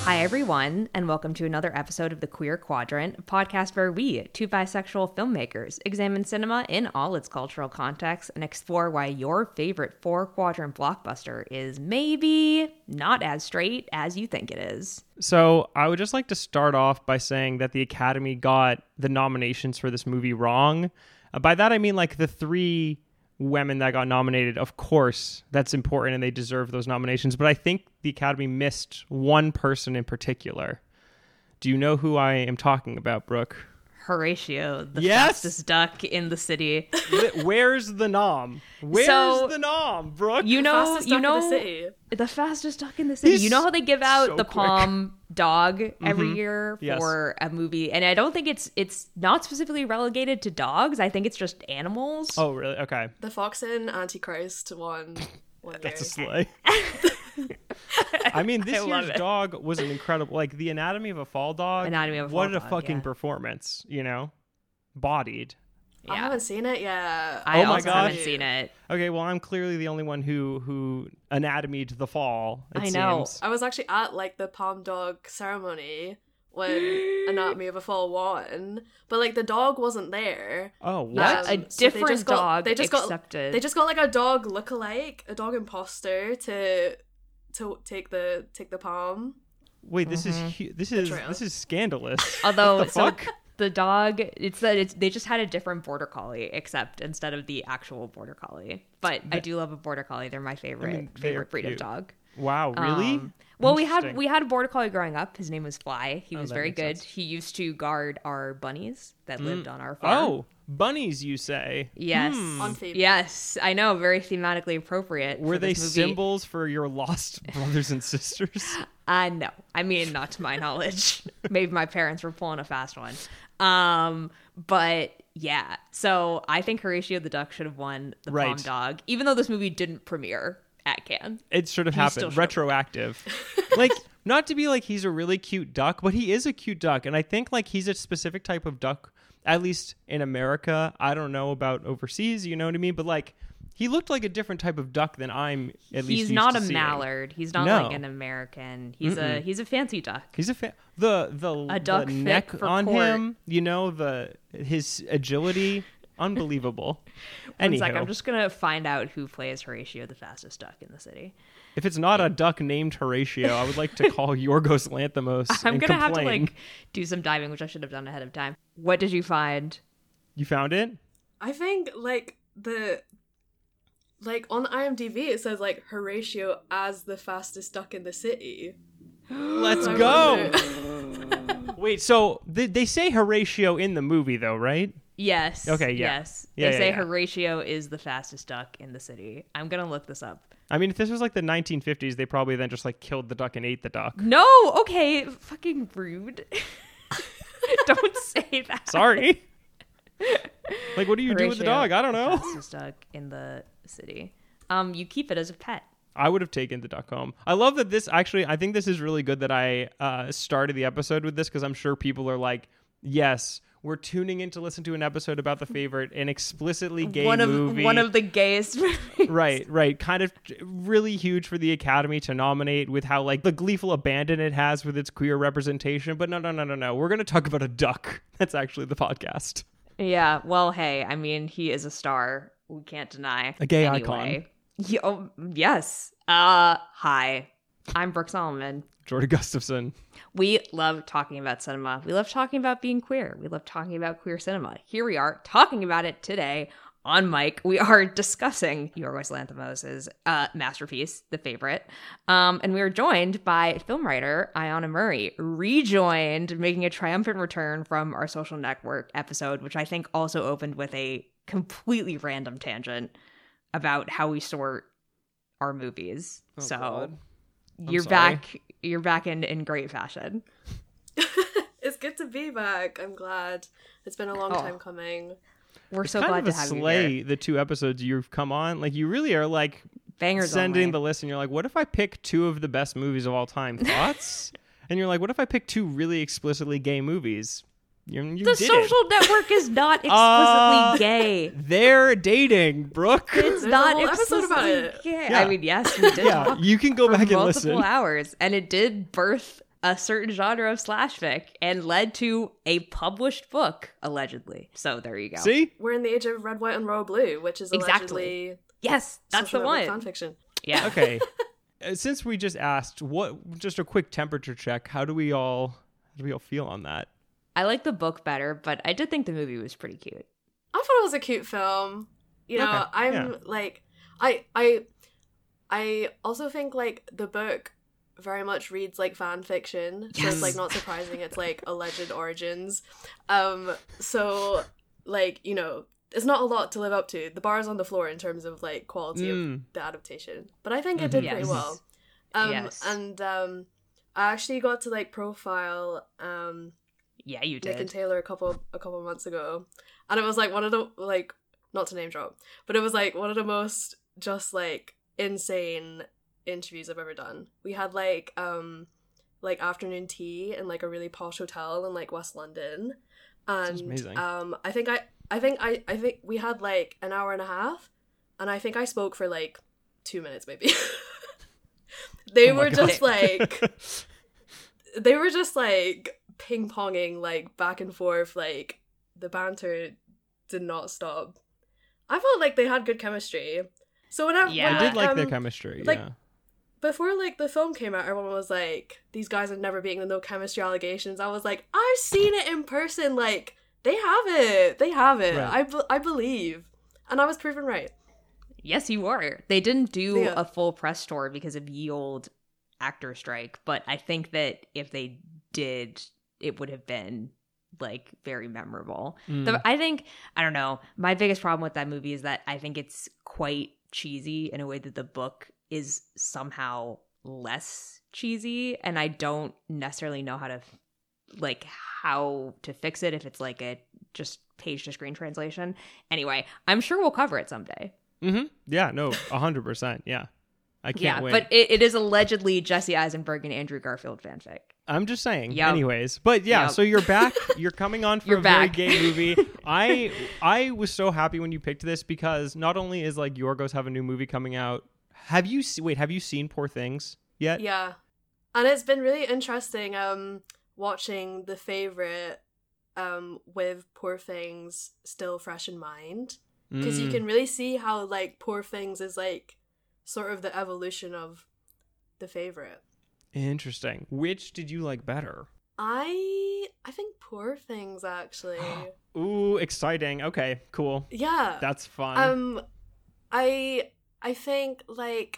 Hi, everyone, and welcome to another episode of The Queer Quadrant, a podcast where we, two bisexual filmmakers, examine cinema in all its cultural contexts and explore why your favorite four-quadrant blockbuster is maybe not as straight as you think it is. So I would just like to start off by saying that the Academy got the nominations for this movie wrong. By that, I mean like the three women that got nominated. Of course, that's important and they deserve those nominations. But I think the Academy missed one person in particular. Do you know who I am talking about, Brooke? Horatio, the fastest duck in the city. Where's the nom? Where's the nom, Brooke? The fastest duck in the city. You know how they give out so the quick. Palm dog every year Yes. for a movie, and I don't think it's not specifically relegated to dogs. I think it's just animals. Oh, really? Okay. The Fox and Antichrist one. That's a sleigh. I mean, this year's dog was an incredible, like the Anatomy of a Fall dog. Anatomy of a what Fall a dog, fucking yeah. performance, you know? Bodied. I haven't seen it yet. I Oh my also gosh. haven't seen it. Okay, well, I'm clearly the only one who anatomied the fall, it I know. seems. I was actually at like the Palm Dog ceremony when Anatomy of a Fall won, but like the dog wasn't there. Oh, What? what? A different dog They just accepted. got like a dog lookalike, a dog imposter to take the palm. Wait, this is Betrayal. this is scandalous. Although What the so fuck? the dog, they just had a different border collie, except instead of the actual border collie. But I do love a border collie. They're my favorite they are breed of cute. dog. Wow, really? Well, Interesting. we had a border collie growing up. His name was Fly. He was that very makes good. sense. He used to guard our bunnies that lived on our farm. Oh, bunnies, you say? Yes. On theme. Yes, I know. Very thematically appropriate. Were for they this movie. symbols for your lost brothers and sisters? No. I mean, not to my knowledge. Maybe my parents were pulling a fast one. But yeah. So I think Horatio the Duck should have won the Palm Right. Dog, even though this movie didn't premiere at Cannes. It should have still happened. should. Retroactive. Like, not to be like he's a really cute duck, but he is a cute duck. And I think like he's a specific type of duck, at least in America. I don't know about overseas, you know what I mean? But like, he looked like a different type of duck than I'm at least He's used not to a seeing. mallard. He's not No. like an American. He's a fancy duck. He's a the duck the fit neck for on court. him, you know, his agility, unbelievable. One sec, Anyhow, I'm just gonna find out who plays Horatio the fastest duck in the city. if it's not a duck named Horatio, I would like to call Yorgos Lanthimos I'm and gonna have to complain. like do some diving, which I should have done ahead of time. What did you find? You found it? I think on IMDb it says like Horatio as the fastest duck in the city. Let's I go. wonder- Wait, so they say Horatio in the movie, though, right? Yes. Okay, yeah. Yes. Yeah, They yeah, say yeah. Horatio is the fastest duck in the city. I'm gonna look this up. I mean, if this was like the 1950s, they probably then just like killed the duck and ate the duck. No, okay, fucking rude. Don't say that. Sorry. Like, what do you do with the Horatio, dog? I don't the know. fastest duck in the city. You keep it as a pet. I would have taken the duck home. I love that this actually, I think this is really good that I started the episode with this because I'm sure people are like, yes, we're tuning in to listen to an episode about the favorite, an explicitly gay movie. One of the gayest movies. Right. Kind of really huge for the Academy to nominate with how like the gleeful abandon it has with its queer representation. But no. We're going to talk about a duck. That's actually the podcast. Yeah, well, hey, I mean, he is a star. We can't deny. A gay anyway. Yes. Hi. I'm Brooke Solomon. Jordy Gustafson. We love talking about cinema. We love talking about being queer. We love talking about queer cinema. Here we are talking about it today on mic. We are discussing Yorgos Lanthimos' masterpiece, The Favorite. And we are joined by film writer Ayana Murray, rejoined, making a triumphant return from our social network episode, which I think also opened with a completely random tangent about how we sort our movies. Oh, so God. you're sorry. back. You're back in great fashion. It's good to be back. I'm glad. It's been a long time coming. We're so kind glad of to a have you slay, here. the 2 episodes you've come on. Like, you really are like Bangers sending only. the list and you're like, what if I pick 2 of the best movies of all time? Thoughts? And you're like, what if I pick 2 really explicitly gay movies? You The did Social it. Network is not explicitly gay. They're dating, Brooke. It's There's not a whole episode about explicitly it. gay. Yeah. I mean, yes, we did Yeah, talk you can go for back and multiple listen. hours, and it did birth a certain genre of slash fic and led to a published book, allegedly. So there you go. See? We're in the age of red, white, and royal blue, which is Exactly. allegedly Yes, that's the social one. network fanfiction. Yeah. Okay. Since we just asked, just a quick temperature check, how do we all feel on that? I like the book better, but I did think the movie was pretty cute. I thought it was a cute film. You know, Okay, I'm yeah. like, I also think like the book very much reads like fan fiction, so Yes. it's like not surprising it's like alleged origins. So like, you know, it's not a lot to live up to. The bar is on the floor in terms of like quality of the adaptation, but I think it did pretty Yes. well. Yes. And I actually got to like profile Yeah, you Nick and did. Taylor a couple months ago, and it was like one of the, like, not to name drop, but it was like one of the most just like insane interviews I've ever done. We had like afternoon tea in like a really posh hotel in like West London, and amazing. I think we had like an hour and a half, and I think I spoke for like 2 minutes maybe. They Oh my were God. just like they were just like ping-ponging like back and forth, like the banter did not stop. I felt like they had good chemistry. So Yeah. I did like their um, chemistry. like- yeah. before like the film came out, everyone was like, these guys are never beating the no chemistry allegations. I was like, I've seen it in person. Like, they have it. Right. I believe. And I was proven right. Yes, you were. They didn't do Yeah. a full press tour because of ye old actor strike, but I think that if they did, it would have been like very memorable. I think, I don't know, my biggest problem with that movie is that I think it's quite cheesy in a way that the book is somehow less cheesy, and I don't necessarily know how to fix it if it's like a just page to screen translation. Anyway, I'm sure we'll cover it someday. Mm-hmm. Yeah, no, 100%. Yeah. I can't wait. But it is allegedly Jesse Eisenberg and Andrew Garfield fanfic. I'm just saying. Yep. Anyways, but yeah, Yep. so you're back. You're coming on for You're a very back. gay movie. I was so happy when you picked this because not only is like Yorgos have a new movie coming out. Have you seen Poor Things yet? Yeah. And it's been really interesting watching The Favourite with Poor Things still fresh in mind. Because you can really see how like Poor Things is like sort of the evolution of The Favourite. Interesting. Which did you like better? I think Poor Things actually. Ooh, exciting. Okay, cool. Yeah. That's fun. I think like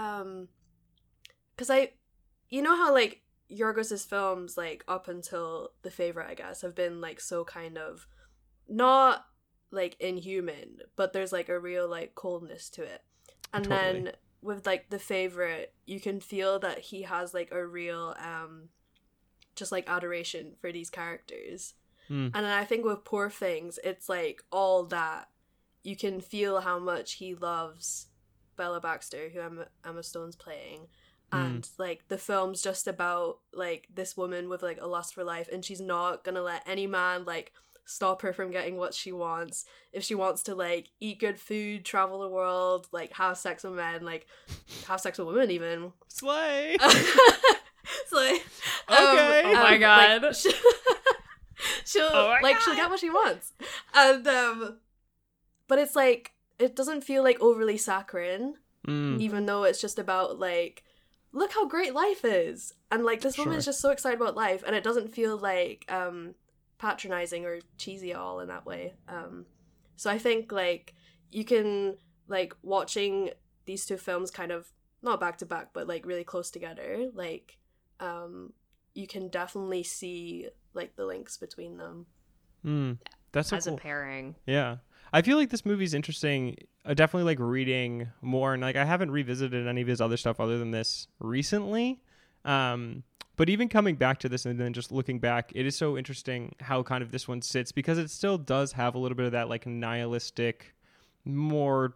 because you know how like Yorgos's films like up until The Favourite, I guess, have been like so kind of not like inhuman, but there's like a real like coldness to it. And Totally. then with like The Favourite, you can feel that he has like a real just like adoration for these characters. Mm. And then I think with Poor Things, it's like all that. You can feel how much he loves Bella Baxter, who Emma Stone's playing. And like the film's just about like this woman with like a lust for life, and she's not gonna let any man like stop her from getting what she wants. If she wants to like eat good food, travel the world, like have sex with men, like have sex with women even. Slay. So like, Okay. Oh my God. like, she'll Oh my like she'll get what she wants. And but it's like it doesn't feel like overly saccharine, even though it's just about like, look how great life is, and like this woman Sure. is just so excited about life, and it doesn't feel like patronizing or cheesy at all in that way. So I think like you can like watching these two films kind of not back to back but like really close together, like you can definitely see like the links between them. That's so As cool. a pairing. Yeah. I feel like this movie's interesting. Definitely like reading more, and like I haven't revisited any of his other stuff other than this recently. But even coming back to this and then just looking back, it is so interesting how kind of this one sits because it still does have a little bit of that like nihilistic, more,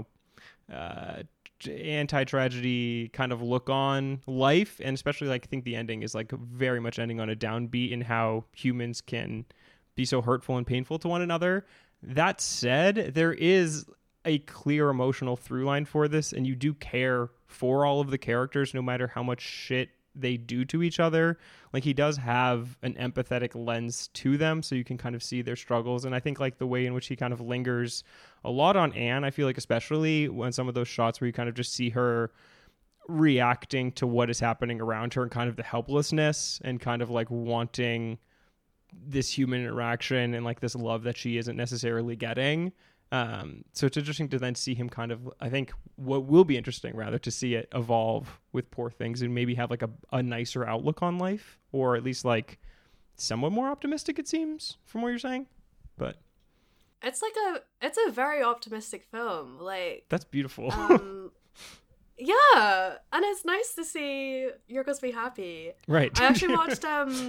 anti-tragedy kind of look on life. And especially like I think the ending is like very much ending on a downbeat in how humans can be so hurtful and painful to one another. That said, there is a clear emotional through line for this, and you do care for all of the characters no matter how much shit they do to each other. Like, he does have an empathetic lens to them, so you can kind of see their struggles. And I think like the way in which he kind of lingers a lot on Anne, I feel like, especially when some of those shots where you kind of just see her reacting to what is happening around her and kind of the helplessness and kind of like wanting this human interaction and like this love that she isn't necessarily getting. So it's interesting to then see him kind of, I think what will be interesting rather, to see it evolve with Poor Things and maybe have like a nicer outlook on life, or at least like somewhat more optimistic, it seems, from what you're saying. But it's a very optimistic film. Like, that's beautiful. Yeah, and it's nice to see Yorgos be happy. Right. I actually watched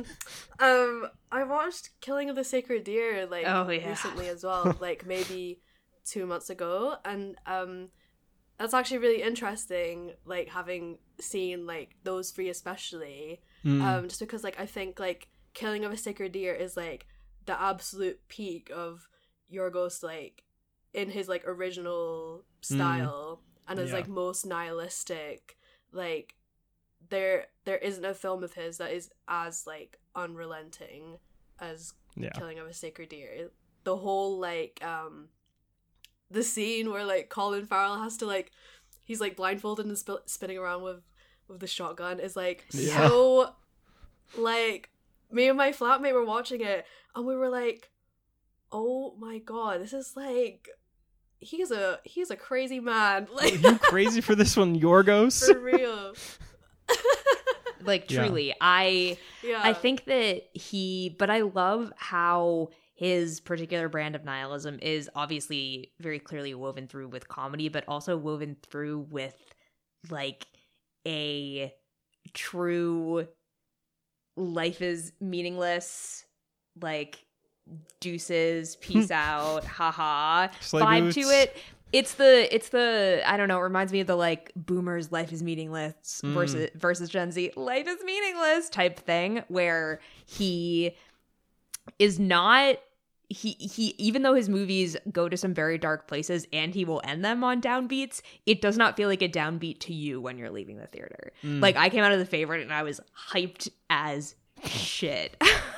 I watched Killing of the Sacred Deer recently as well, like maybe 2 months ago, and that's actually really interesting, like having seen like those three especially, just because like I think like Killing of a Sacred Deer is like the absolute peak of Yorgos, like in his like original style. And is like most nihilistic. Like there isn't a film of his that is as like unrelenting as Killing of a Sacred Deer. The whole like the scene where like Colin Farrell has to like, he's like blindfolded and spinning around with the shotgun is like so, like, me and my flatmate were watching it and we were like, oh my god, this is like, he's a crazy man. Like, you crazy for this one, Yorgos? For real. Like, truly, I think that but I love how his particular brand of nihilism is obviously very clearly woven through with comedy, but also woven through with like a true life is meaningless, like, deuces, peace out, haha vibe boots to it. It's the I don't know, it reminds me of the like boomers life is meaningless versus Gen Z life is meaningless type thing, where he is not, he even though his movies go to some very dark places and he will end them on downbeats, it does not feel like a downbeat to you when you're leaving the theater. Like, I came out of The Favorite and I was hyped as shit.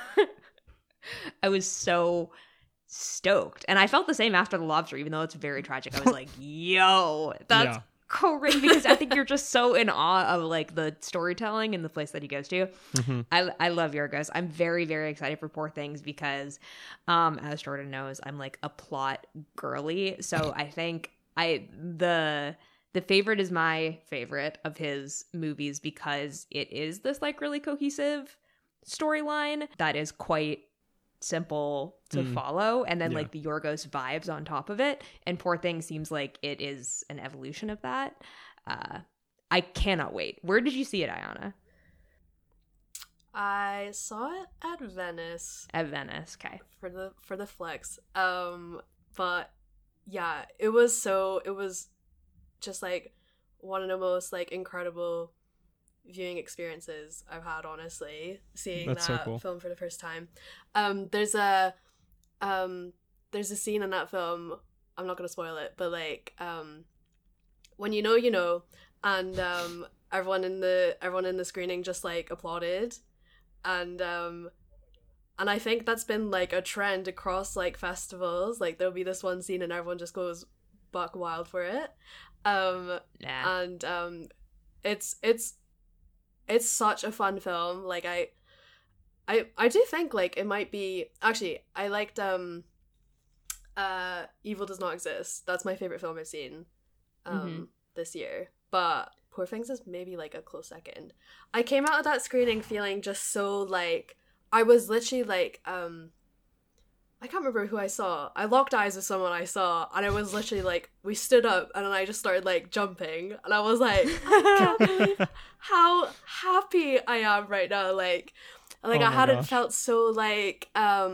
I was so stoked. And I felt the same after The Lobster, even though it's very tragic. I was like, yo, that's crazy, because I think you're just so in awe of like the storytelling and the place that he goes to. I love Yorgos. I'm very, very excited for Poor Things because, as Jordan knows, I'm like a plot girly. So I think the Favorite is my favorite of his movies because it is this like really cohesive storyline that is quite simple to follow, and then like the Yorgos vibes on top of it, and Poor Thing seems like it is an evolution of that. I cannot wait. Where did you see it, Ayana? I saw it at Venice. Okay. For the flex. But yeah, it was just like one of the most like incredible viewing experiences I've had, honestly, seeing That's that so cool. film for the first time. There's a scene in that film, I'm not gonna spoil it, but like when you know, and everyone in the screening just like applauded, and I think that's been like a trend across like festivals. Like, there'll be this one scene and everyone just goes buck wild for it. And it's such a fun film. Like, I do think like it might be, actually I liked Evil Does Not Exist. That's my favorite film I've seen this year, but Poor Things is maybe like a close second. I came out of that screening feeling just so like, I was literally like I can't remember who I saw. I locked eyes with someone I saw, and I was literally like, we stood up, and then I just started like jumping, and I was like, I can't believe how happy I am right now. Like I hadn't felt so like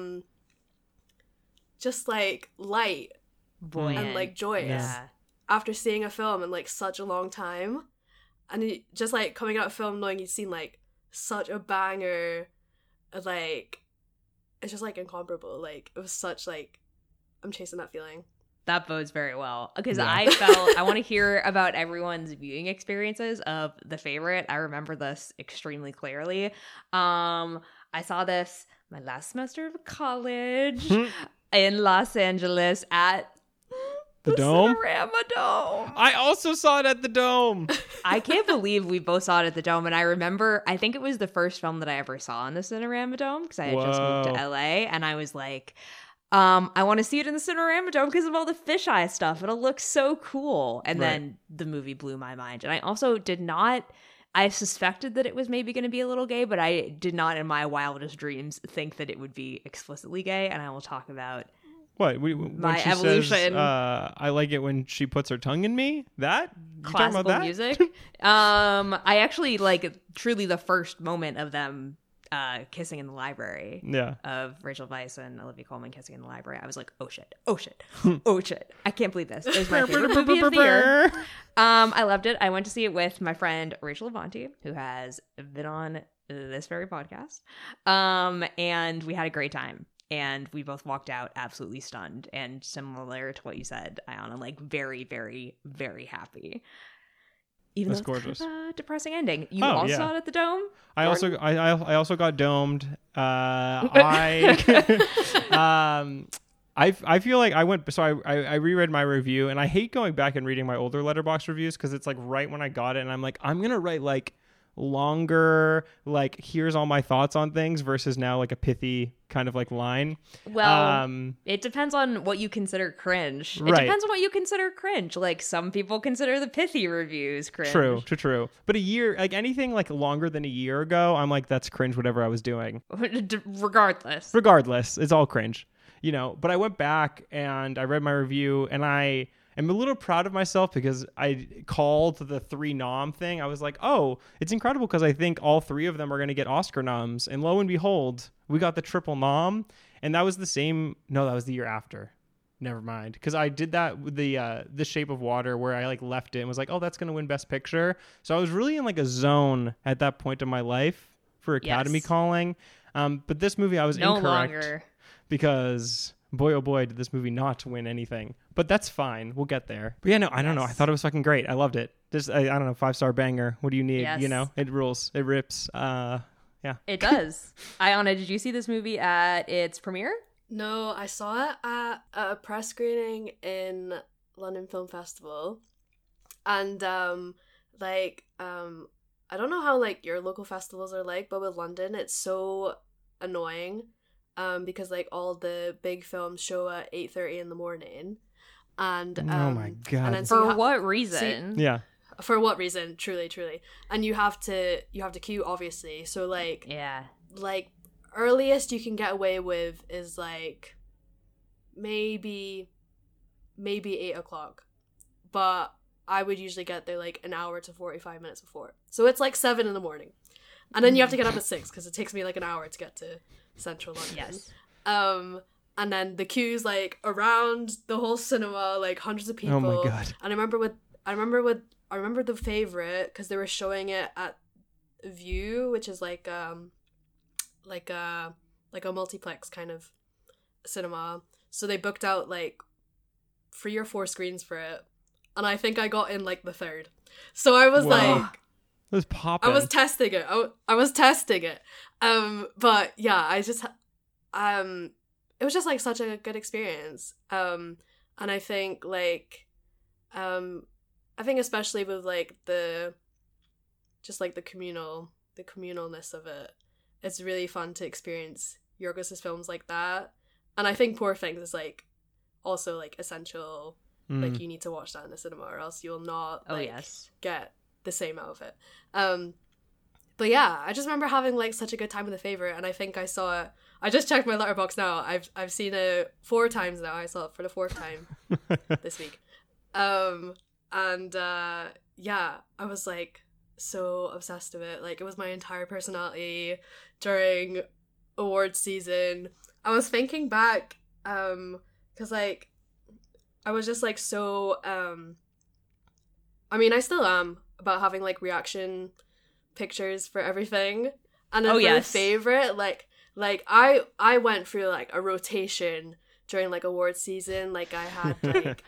just like light and like joyous after seeing a film in like such a long time, and just like coming out of film knowing you'd seen like such a banger, like, it's just like incomparable. Like, it was such like, I'm chasing that feeling. That bodes very well because Yeah. I want to hear about everyone's viewing experiences of The Favorite. I remember this extremely clearly. I saw this my last semester of college in Los Angeles at The Dome? Cinerama Dome. I also saw it at the Dome. I can't believe we both saw it at the Dome. And I remember, I think it was the first film that I ever saw in the Cinerama Dome because I had just moved to Whoa. LA. And I was like, I want to see it in the Cinerama Dome because of all the fisheye stuff. It'll look so cool. And Right. then the movie blew my mind. And I also did not, I suspected that it was maybe going to be a little gay, but I did not in my wildest dreams think that it would be explicitly gay. And I will talk about What? When My she evolution. Says, I like it when she puts her tongue in me? That? You talking classical about that? music. I actually like truly the first moment of them kissing in the library. Yeah. Of Rachel Weisz and Olivia Colman kissing in the library. I was like, oh shit, oh shit, oh shit. I can't believe this. It was my favorite movie of the year. I loved it. I went to see it with my friend Rachel Avanti, who has been on this very podcast. And we had a great time. And we both walked out absolutely stunned. And similar to what you said, Ayana, like very, very, very happy. Even That's though it's gorgeous. kind of a depressing ending. You Oh, also yeah. saw it at the Dome? I Jordan? also got domed. I feel like I went, so I reread my review, and I hate going back and reading my older Letterboxd reviews because it's like right when I got it, and I'm like, I'm gonna write like longer, like here's all my thoughts on things versus now like a pithy kind of like line. Well, it depends on what you consider cringe. It Right. depends on what you consider cringe. Like some people consider the pithy reviews cringe. True. But a year, like anything like longer than a year ago, I'm like, that's cringe, whatever I was doing. Regardless. It's all cringe, you know. But I went back and I read my review, and I am a little proud of myself because I called the 3 nom thing. I was like, oh, it's incredible because I think all 3 of them are going to get Oscar noms, and lo and behold, we got the triple nom. And that was the same. No, that was the year after. Never mind, because I did that with the Shape of Water, where I like left it and was like, oh, that's going to win Best Picture. So I was really in like a zone at that point in my life for Academy Yes. calling. But this movie, I was No incorrect longer. because boy, oh boy, did this movie not win anything. But that's fine. We'll get there. But yeah, no, I don't know. I Yes. thought it was fucking great. I loved it. Just, I don't know, 5-star banger. What do you need? Yes. You know, it rules. It rips. Yeah. It does. Ayana, did you see this movie at its premiere? No, I saw it at a press screening in London Film Festival, and I don't know how like your local festivals are like, but with London, it's so annoying, because like all the big films show at 8:30 in the morning, and Oh my God. and then so For what reason? Yeah. for what reason? Truly, and you have to queue, obviously. So like Yeah. earliest you can get away with is like maybe 8 o'clock, but I would usually get there like an hour to 45 minutes before, so it's like 7 in the morning, and then you have to get up at 6 because it takes me like an hour to get to central London. Yes. And then the queues like around the whole cinema, like hundreds of people. Oh my God. And I remember The Favorite because they were showing it at View, which is like a multiplex kind of cinema. So they booked out like 3 or 4 screens for it, and I think I got in like the 3rd. So I was Wow. like, It was popping. I was testing it. I was testing it. But yeah, it was just like such a good experience. And I think like, I think especially with like the communalness of it, it's really fun to experience Yorgos's films like that. And I think Poor Things is like also like essential. Like you need to watch that in the cinema or else you'll not Oh, like yes. get the same out of it. But yeah, I just remember having like such a good time with The Favorite, and I think I saw it. I just checked my letterbox now. I've seen it 4 times now. I saw it for the 4th time this week. Yeah, I was like so obsessed with it. Like it was my entire personality during awards season. I was thinking back, because like I was just like so I mean, I still am about having like reaction pictures for everything. And then Oh, for yes. The Favorite, like I went through like a rotation during like award season. Like I had like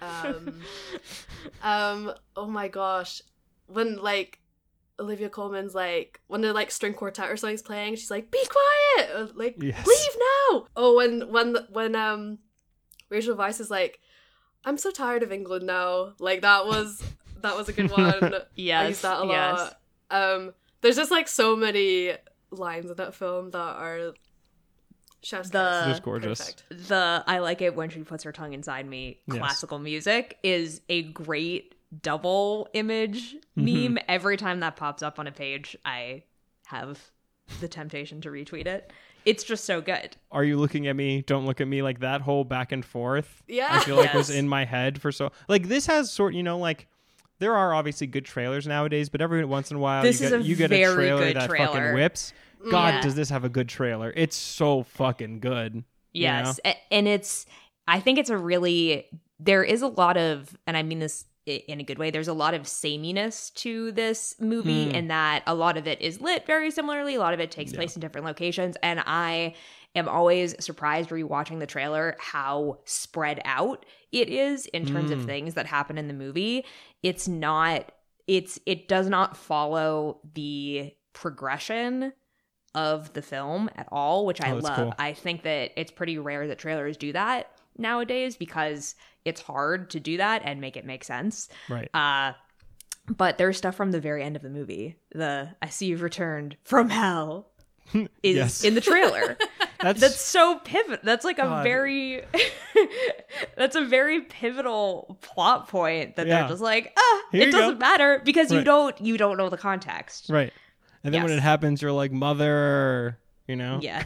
oh my gosh, when like Olivia Colman's like when the like string quartet or something's playing, she's like, be quiet, or, like Yes. leave now. Oh, when Rachel Weisz is like, I'm so tired of England now. Like that was a good one. Yes, I use that a lot. There's just like so many lines in that film that are chef's kiss. Just gorgeous. Perfect. The I like it when she puts her tongue inside me Yes. classical music is a great double image meme. Every time that pops up on a page, I have the temptation to retweet it. It's just so good. Are you looking at me? Don't look at me. Like that whole back and forth. Yeah. I feel like was Yes. in my head for so like this has sort like there are obviously good trailers nowadays, but every once in a while This is a you get a very trailer good that trailer. fucking whips. God, Yeah. does this have a good trailer? It's so fucking good. you Yes. know? And I think it's there is a lot of, and I mean this in a good way, there's a lot of sameness to this movie in that a lot of it is lit very similarly. A lot of it takes place in different locations. And I am always surprised rewatching the trailer how spread out it is in terms of things that happen in the movie. It does not follow the progression of the film at all, which I Oh, that's love. cool. I think that it's pretty rare that trailers do that nowadays because it's hard to do that and make it make sense. Right. But there's stuff from the very end of the movie. I see you've returned from hell is Yes. in the trailer. That's so pivotal. That's like God. a very that's a very pivotal plot point that Yeah. they're just like, Here it you doesn't go. matter because Right. you don't know the context. Right. And then when Yes. it happens, you're like, mother, Yeah.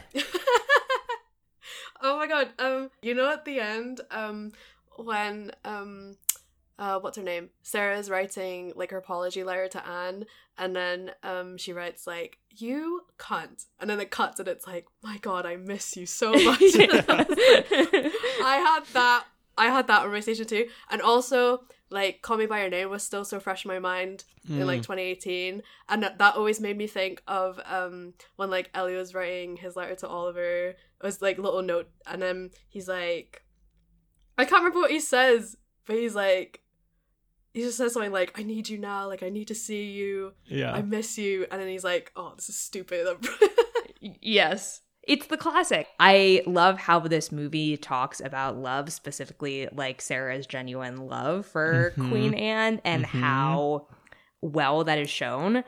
Oh my god. You know at the end, when what's her name? Sarah's writing like her apology letter to Anne, and then she writes like, you cunt, and then it cuts and it's like, my god, I miss you so much. I had that on my station too. And also like Call Me by Your Name was still so fresh in my mind in like 2018, and that always made me think of when like Ellie was writing his letter to Oliver. It was like little note, and then he's like, I can't remember what he says, but he's like, he just says something like, I need you now, like I need to see you, Yeah. I miss you, and then he's like, oh, this is stupid. Yes. It's the classic. I love how this movie talks about love, specifically like Sarah's genuine love for Queen Anne and how well that is shown.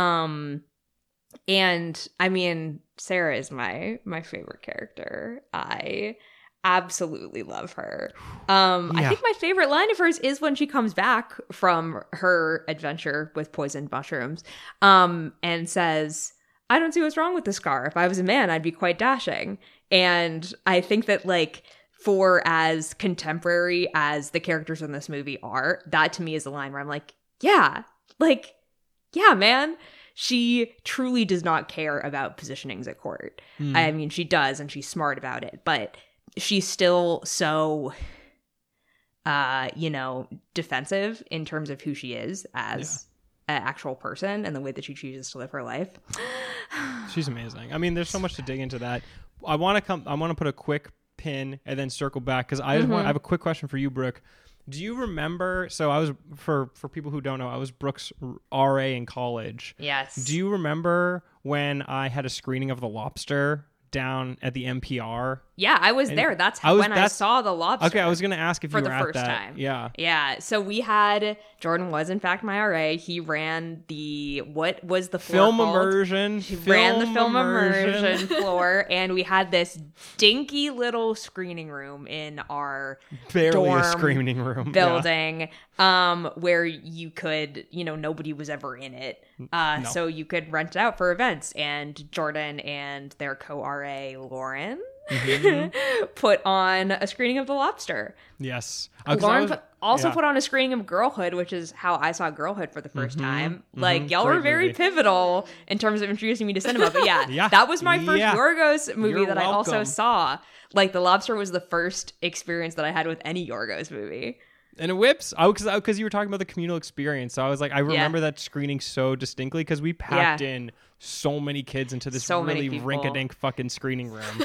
And I mean, Sarah is my favorite character. I absolutely love her. I Yeah. think my favorite line of hers is when she comes back from her adventure with poisoned mushrooms, and says, I don't see what's wrong with the scar. If I was a man, I'd be quite dashing. And I think that like for as contemporary as the characters in this movie are, that to me is a line where I'm like, yeah, man. She truly does not care about positionings at court. I mean, she does, and she's smart about it, but she's still so, defensive in terms of who she is as an actual person and the way that she chooses to live her life. She's amazing. I mean, there's so much to dig into that. I want to put a quick pin and then circle back because I have a quick question for you, Brooke. Do you remember? So I was for people who don't know, I was Brooke's RA in college. Yes. Do you remember when I had a screening of The Lobster down at the NPR? Yeah, I was there. That's I saw The Lobster. Okay, I was going to ask if for you the were at first that. time. Yeah. Yeah. So Jordan was in fact my RA. He ran what was the floor Film called? immersion. He ran the film immersion floor, and we had this dinky little screening room in our Barely a dorm screening room. building, where you could, nobody was ever in it. So you could rent it out for events, and Jordan and their co-RA Lauren put on a screening of The Lobster. Yes. Lauren put on a screening of Girlhood, which is how I saw Girlhood for the first time. Like, y'all Great were very movie. pivotal in terms of introducing me to cinema. But yeah, Yeah. that was my first Yeah. Yorgos movie You're that I also welcome. saw. Like, The Lobster was the first experience that I had with any Yorgos movie. And it whips. Because you were talking about the communal experience. So I was like, I remember that screening so distinctly because we packed in so many kids into this So many really people. rink-a-dink fucking screening room.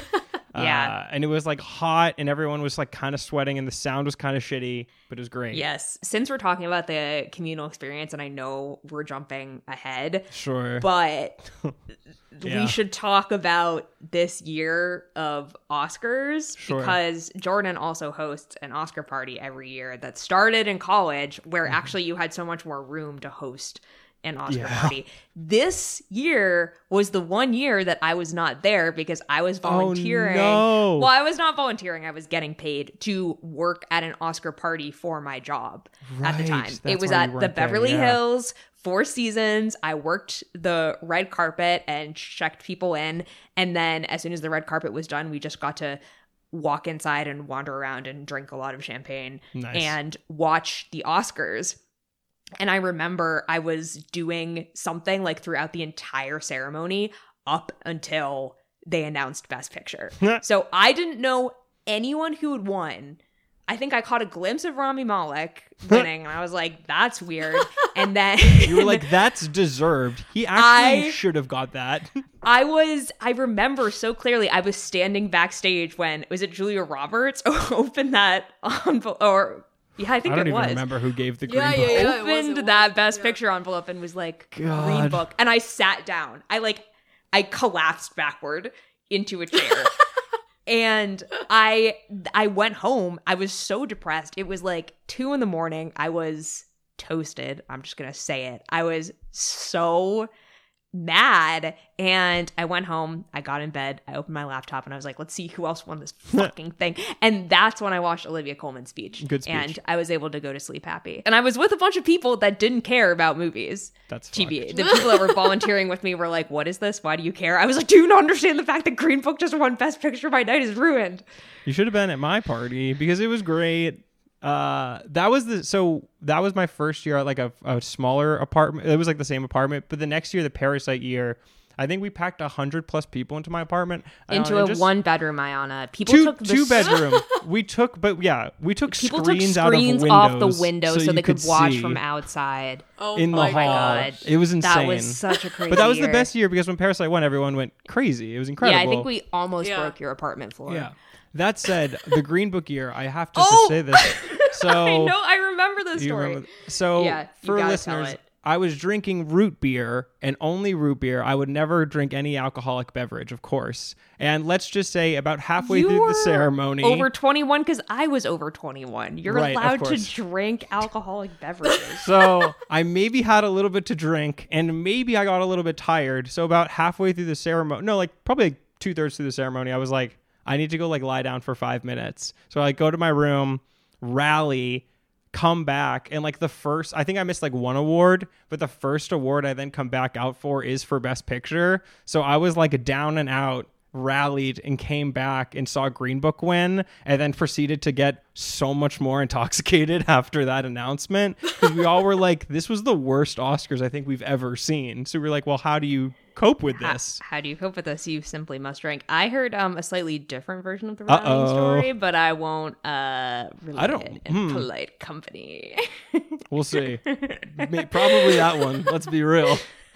Yeah. And it was like hot and everyone was like kind of sweating and the sound was kind of shitty, but it was great. Yes. Since we're talking about the communal experience, and I know we're jumping ahead, Sure. but Yeah. we should talk about this year of Oscars Sure. because Jordan also hosts an Oscar party every year that started in college where Mm-hmm. actually you had so much more room to host an Oscar party. This year was the one year that I was not there because I was volunteering. Oh, no. Well, I was not volunteering. I was getting paid to work at an Oscar party for my job at the Right. time. That's It was why you at the weren't there, Beverly yeah. Hills, 4 Seasons. I worked the red carpet and checked people in. And then as soon as the red carpet was done, we just got to walk inside and wander around and drink a lot of champagne Nice. and watch the Oscars. And I remember I was doing something like throughout the entire ceremony up until they announced Best Picture. So I didn't know anyone who had won. I think I caught a glimpse of Rami Malek winning, and I was like, that's weird. And then You were like, that's deserved. He actually should have got that. I remember so clearly, I was standing backstage when, was it Julia Roberts opened that envelope, or yeah, I think I don't it even was. remember who gave the green Yeah, book. yeah, yeah. Opened it was, that Best yeah. Picture envelope and was like, Green God. Book. And I sat down. I collapsed backward into a chair. And I went home. I was so depressed. It was like 2 a.m. I was toasted. I'm just going to say it. I was so mad. And I went home. I got in bed. I opened my laptop and I was like, let's see who else won this fucking thing. And that's when I watched Olivia Colman's speech. Good speech. And I was able to go to sleep happy. And I was with a bunch of people that didn't care about movies. That's TBA. fucked. The people that were volunteering with me were like, what is this? Why do you care? I was like, do you not understand the fact that Green Book just won Best Picture? My night is ruined. You should have been at my party because it was great. That was my first year at like a smaller apartment. It was like the same apartment, but the next year, the Parasite year, I think we packed 100+ people into my apartment. Into and a just- 1-bedroom, Ayana. People two took the two bedroom. we took People screens, took out of screens windows off the window so you they could watch see from outside. Oh in the my hall. God. It was insane. That was such a crazy But that was year. the best year because when Parasite won, everyone went crazy. It was incredible. Yeah, I think we almost Yeah. broke your apartment floor. Yeah. That said, the Green Book year, I have to Oh! say this. So I know. I remember the you story. remember- so Yeah, you for gotta tell listeners, it. I was drinking root beer and only root beer. I would never drink any alcoholic beverage, of course. And let's just say about halfway You through the were ceremony, Over 21 because I was over 21. You're Right, of allowed to course. drink alcoholic beverages. so I maybe had a little bit to drink and maybe I got a little bit tired. So about halfway through the ceremony, no, like probably like 2/3 through the ceremony, I was like, I need to go like lie down for 5 minutes. So I go to my room, rally, come back, and like I think I missed like one award, but the first award I then come back out for is for Best Picture. So I was like down and out, rallied and came back and saw Green Book win, and then proceeded to get so much more intoxicated after that announcement because we all were like, this was the worst Oscars I think we've ever seen. So we were like, well, how do you cope with this? How do you cope with this? You simply must drink. I heard a slightly different version of the rallying Uh-oh. story, but I won't relate I don't- it in polite company. We'll see. Probably that one. Let's be real.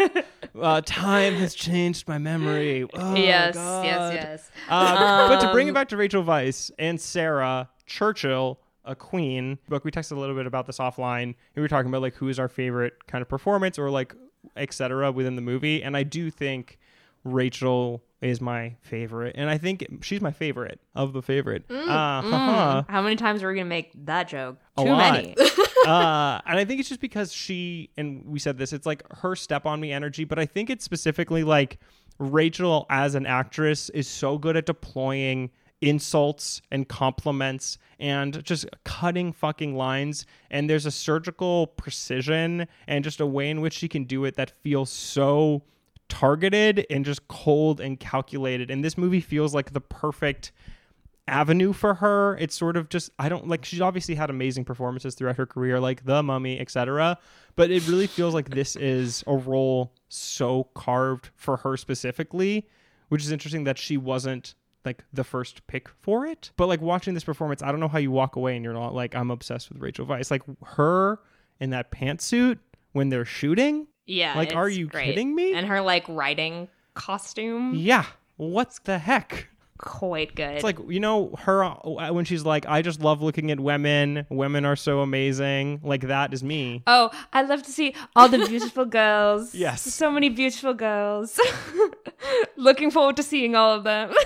Time has changed my memory. Oh, yes, God. yes. But to bring it back to Rachel Weisz and Sarah Churchill, a queen book, we texted a little bit about this offline. And we were talking about like who is our favorite kind of performance or like etc. within the movie. And I do think Rachel is my favorite. And I think she's my favorite of the favorite. How many times are we going to make that joke? A Too lot. many. And I think it's just because she, and we said this, it's like her step on me energy, but I think it's specifically like Rachel as an actress is so good at deploying insults and compliments and just cutting fucking lines. And there's a surgical precision and just a way in which she can do it that feels so targeted and just cold and calculated. And this movie feels like the perfect avenue for her. It's sort of just, I don't like, she's obviously had amazing performances throughout her career, like The Mummy, etc. But it really feels like this is a role so carved for her specifically, which is interesting that she wasn't like the first pick for it. But like watching this performance, I don't know how you walk away and you're not like, I'm obsessed with Rachel Weisz. Like her in that pantsuit when they're shooting. Yeah. Like, are it's you great. kidding me? And her like riding costume. Yeah. What the heck? quite good. It's like, you know, her when she's like, I just love looking at women. Women are so amazing. Like, that is me. Oh, I love to see all the beautiful girls. Yes. So many beautiful girls. Looking forward to seeing all of them.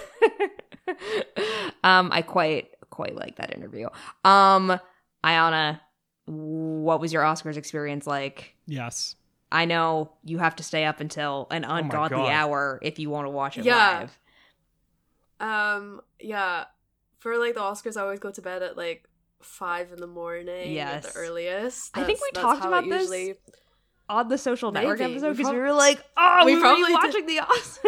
I quite like that interview. Ayana, what was your Oscars experience like? Yes. I know you have to stay up until an ungodly God. hour if you want to watch it Yeah. live. Yeah. For like the Oscars, I always go to bed at like 5 in the morning. Yes. At the earliest. I think we That's talked how about it this usually... on the Social Network Maybe. episode because We we were like, oh, we we were probably watching the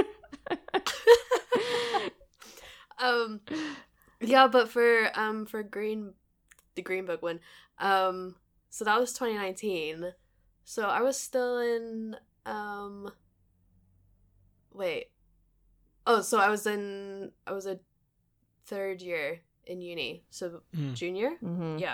Oscars. Yeah, but for the Green Book one, so that was 2019. So I was still in so I was a third year in uni, so junior. Mm-hmm. Yeah.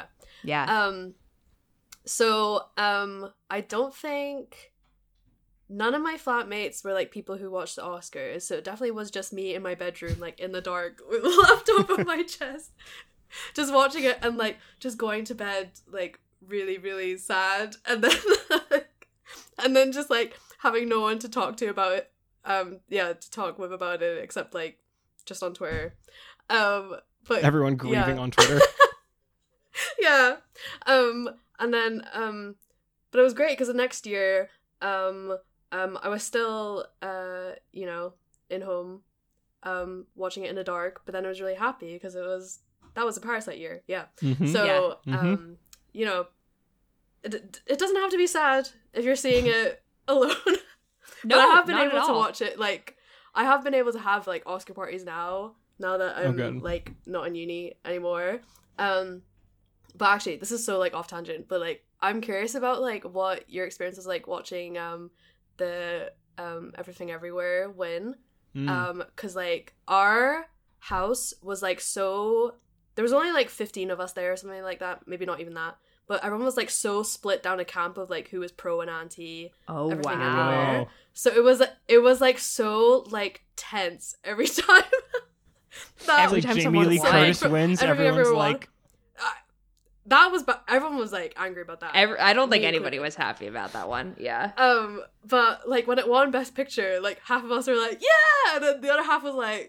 I don't think none of my flatmates were like people who watched the Oscars, so it definitely was just me in my bedroom, like in the dark with a laptop on my chest, just watching it and like just going to bed like really, really sad, and then just like having no one to talk to about it, to talk with about it except like just on Twitter. But everyone grieving on Twitter. Yeah. And then but it was great because the next year I was still in home watching it in the dark, but then I was really happy because that was a Parasite year. Yeah. Mm-hmm. So Yeah. Mm-hmm. It doesn't have to be sad if you're seeing it alone. No, but I have been not able at to all. watch it, like I have been able to have like Oscar parties now that I'm good. like not in uni anymore. But actually, this is so like off tangent, but like I'm curious about like what your experience was like watching the Everything Everywhere win. Cause like our house was like there was only like 15 of us there or something like that, maybe not even that, but everyone was like so split down a camp of like who was pro and anti. Oh, Everything wow. Everywhere. So it was like so like tense every time. Every Like time Jamie someone Lee won. Curtis wins, everyone's like, that was everyone was like angry about that. I don't think Me anybody included. was happy about that one. Yeah. But like when it won Best Picture, like half of us were like, yeah, and then the other half was like,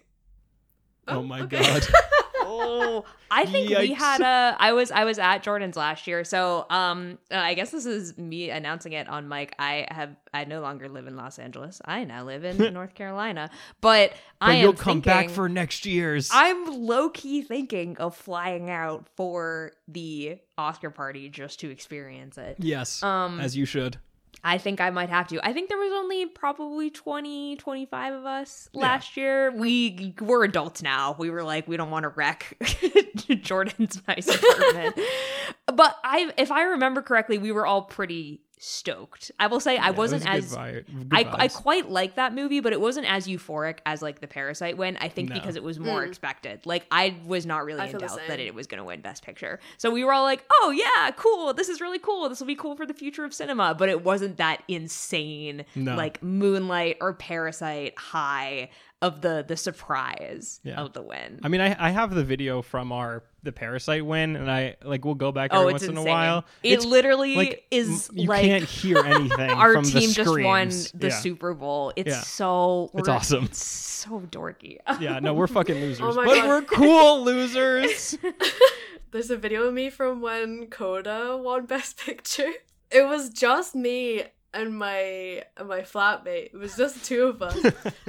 oh my okay. God. Oh, I think we Yikes. had I was at Jordan's last year, so I guess this is me announcing it on mic. I no longer live in Los Angeles. I now live in North Carolina, but I am you'll come back thinking- for next year's. I'm low key thinking of flying out for the Oscar party just to experience it. Yes, as you should. I think I might have to. I think there was only probably 20, 25 of us last year. We're adults now. We were like, we don't want to wreck Jordan's nice apartment. But if I remember correctly, we were all pretty stoked. I will say I wasn't as I quite like that movie, but it wasn't as euphoric as like the Parasite win. I think because it was more expected. Like I was not really in doubt that it was going to win Best Picture. So we were all like, "Oh yeah, cool. This is really cool. This will be cool for the future of cinema." But it wasn't that insane like Moonlight or Parasite high of the surprise of the win. I mean, I have the video from the Parasite win, and I like we'll go back every once in a while. It literally like, is you like can't hear anything. our from team the just won screams. the Super Bowl. It's so It's awesome. It's so dorky. Yeah, no, we're fucking losers, Oh my but God. we're cool losers. There's a video of me from when Coda won Best Picture. It was just me and my flatmate. It was just two of us.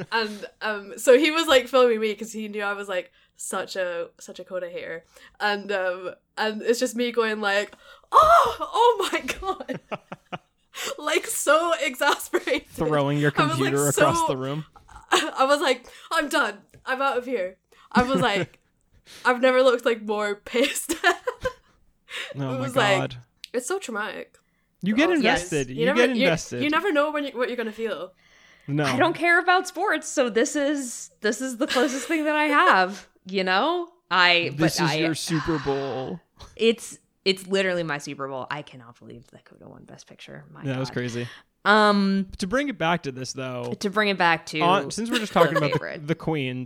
And so he was like filming me because he knew I was like such a Coda hater. And it's just me going like, oh my God. Like so exasperated. Throwing your I was, like, computer across the room. I was like, I'm done. I'm out of here. I was like, I've never looked like more pissed. Oh my was God. like- It's so traumatic. You get Yes. invested. You never, get invested. You never know what you're gonna feel. No. I don't care about sports, so this is the closest thing that I have. You know, This is your Super Bowl. It's literally my Super Bowl. I cannot believe that Coda won Best Picture. My God. That was crazy. To To bring it back to this, though, bring it back to since we're just talking about favorite. the queens,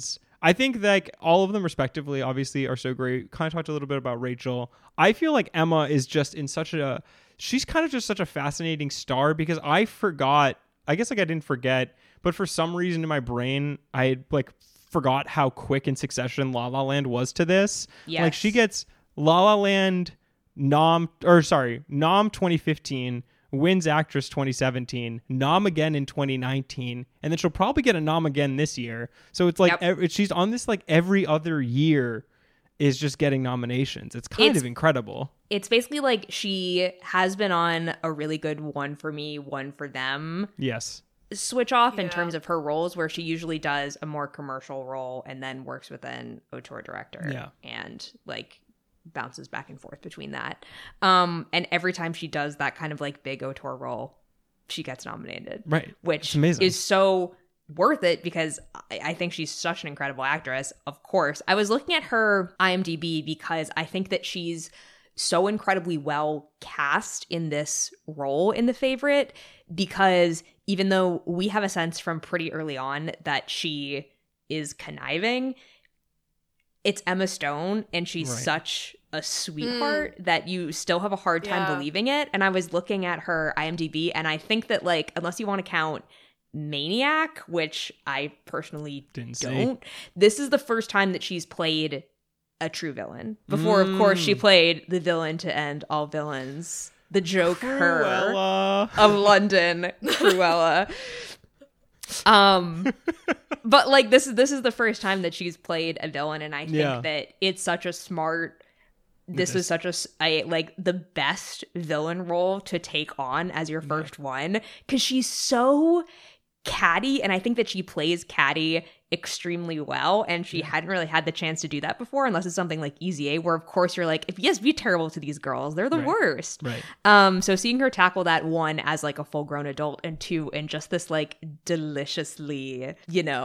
I think like all of them respectively obviously are so great. Kind of talked a little bit about Rachel. I feel like Emma is just in she's kind of just such a fascinating star because I guess like I didn't forget, but for some reason in my brain I like forgot how quick in succession La La Land was to this. Yes. Like she gets La La Land nom 2015, wins actress 2017, nom again in 2019, and then she'll probably get a nom again this year. So it's like she's on this like every other year is just getting nominations. It's kind of incredible. It's basically like she has been on a really good One for Me, One for Them Yes. switch off in terms of her roles, where she usually does a more commercial role and then works with an auteur director and like bounces back and forth between that. And every time she does that kind of like big auteur role, she gets nominated. Right. Which amazing. is so worth it because I think she's such an incredible actress. Of course, I was looking at her IMDb because I think that she's so incredibly well cast in this role in The Favorite, because even though we have a sense from pretty early on that she is conniving, it's Emma Stone and she's such a sweetheart that you still have a hard time believing it. And I was looking at her IMDb and I think that like, unless you want to count Maniac, which I personally don't, this is the first time that she's played a true villain. Before, of course, she played the villain to end all villains, the Joker of London, Cruella. But like this is the first time that she's played a villain, and I think that it's such a smart. This is such a like the best villain role to take on as your first one, because she's so catty, and I think that she plays catty extremely well, and she hadn't really had the chance to do that before, unless it's something like Easy A, where of course you're like, if yes, be terrible to these girls, they're the worst. Right. So seeing her tackle that, one as like a full grown adult, and two in just this like deliciously,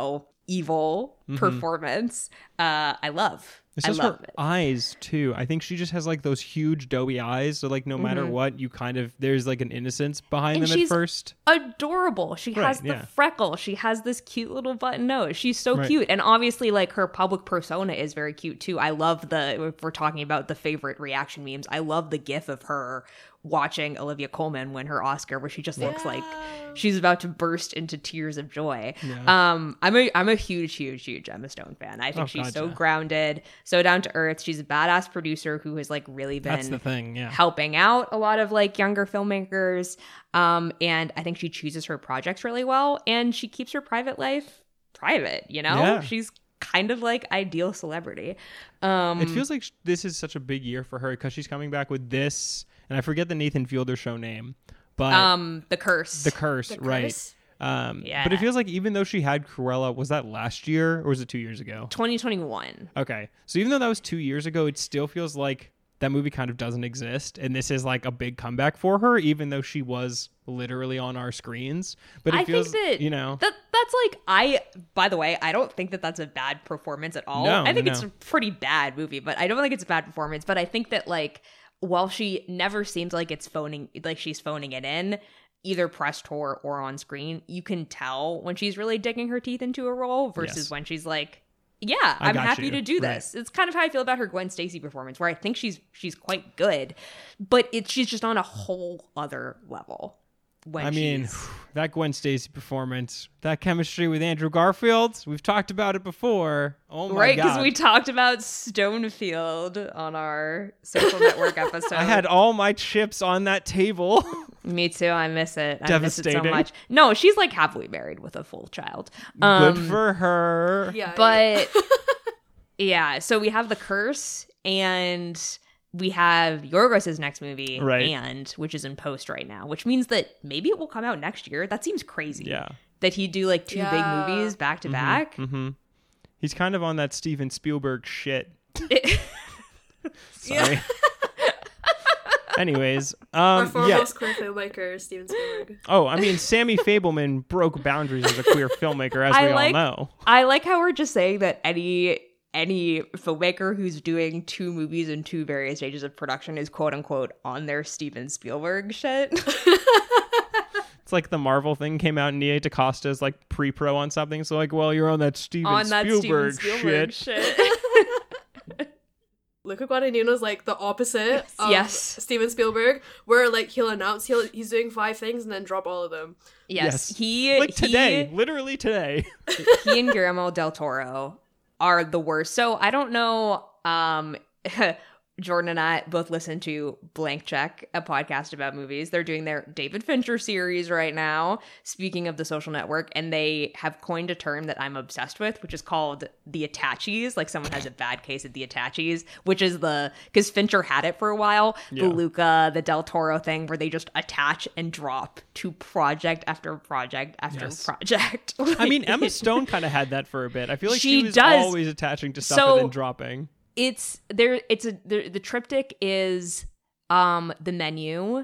evil performance, I love. It's just her eyes too. I think she just has like those huge doughy eyes. So like no matter what, you kind of, there's like an innocence behind them at first. Adorable. She has the freckle. She has this cute little button nose. She's so cute. And obviously like her public persona is very cute too. I love if we're talking about The Favorite reaction memes, I love the gif of her watching Olivia Colman win her Oscar, where she just looks like she's about to burst into tears of joy. I'm a huge Emma Stone fan. I think she's so grounded, so down to earth. She's a badass producer who has like really been helping out a lot of like younger filmmakers, and I think she chooses her projects really well, and she keeps her private life private. She's kind of like ideal celebrity. It feels like this is such a big year for her because she's coming back with this, and I forget the Nathan Fielder show name, but The Curse. The Curse, right? But it feels like even though she had Cruella, was that last year or was it 2 years ago? 2021. Okay, so even though that was 2 years ago, it still feels like that movie kind of doesn't exist, and this is like a big comeback for her, even though she was literally on our screens. But it feels, think that, that's like, by the way, I don't think that that's a bad performance at all. No, I think it's a pretty bad movie, but I don't think it's a bad performance. But I think that like, while she never seems like she's phoning it in, either press tour or on screen, you can tell when she's really digging her teeth into a role versus when she's like, I'm happy to do this. It's kind of how I feel about her Gwen Stacy performance, where I think she's quite good, but she's just on a whole other level. That Gwen Stacy performance, that chemistry with Andrew Garfield, we've talked about it before. Oh my God. Right, because we talked about Stonefield on our social network episode. I had all my chips on that table. Me too. I miss it. Devastating. I miss it so much. No, she's like happily married with a full child. Good for her. Yeah. But so we have The Curse, and we have Yorgos' next movie, and which is in post right now, which means that maybe it will come out next year. That seems crazy. Yeah. That he'd do like two big movies back to back. Mm-hmm. He's kind of on that Steven Spielberg shit. Sorry. Anyways, our foremost queer filmmaker, Steven Spielberg. Oh, I mean, Sammy Fabelman broke boundaries as a queer filmmaker, as we all know. I like how we're just saying that any filmmaker who's doing two movies in two various stages of production is quote unquote on their Steven Spielberg shit. It's like the Marvel thing came out and Nia DaCosta is like pre-pro on something. So like, well, you're on that Steven Spielberg shit. Luca Guadagnino's like the opposite of Steven Spielberg, where like he'll announce he's doing 5 things and then drop all of them. Yes. Literally today. He and Guillermo del Toro are the worst. So I don't know. Jordan and I both listen to Blank Check, a podcast about movies. They're doing their David Fincher series right now, speaking of The Social Network, and they have coined a term that I'm obsessed with, which is called the attaches. Like someone has a bad case of the attaches, which is because Fincher had it for a while, the Luca, the Del Toro thing, where they just attach and drop to project after project after project. I mean, Emma Stone kind of had that for a bit. I feel like she was always attaching to stuff and then dropping. The triptych is The Menu,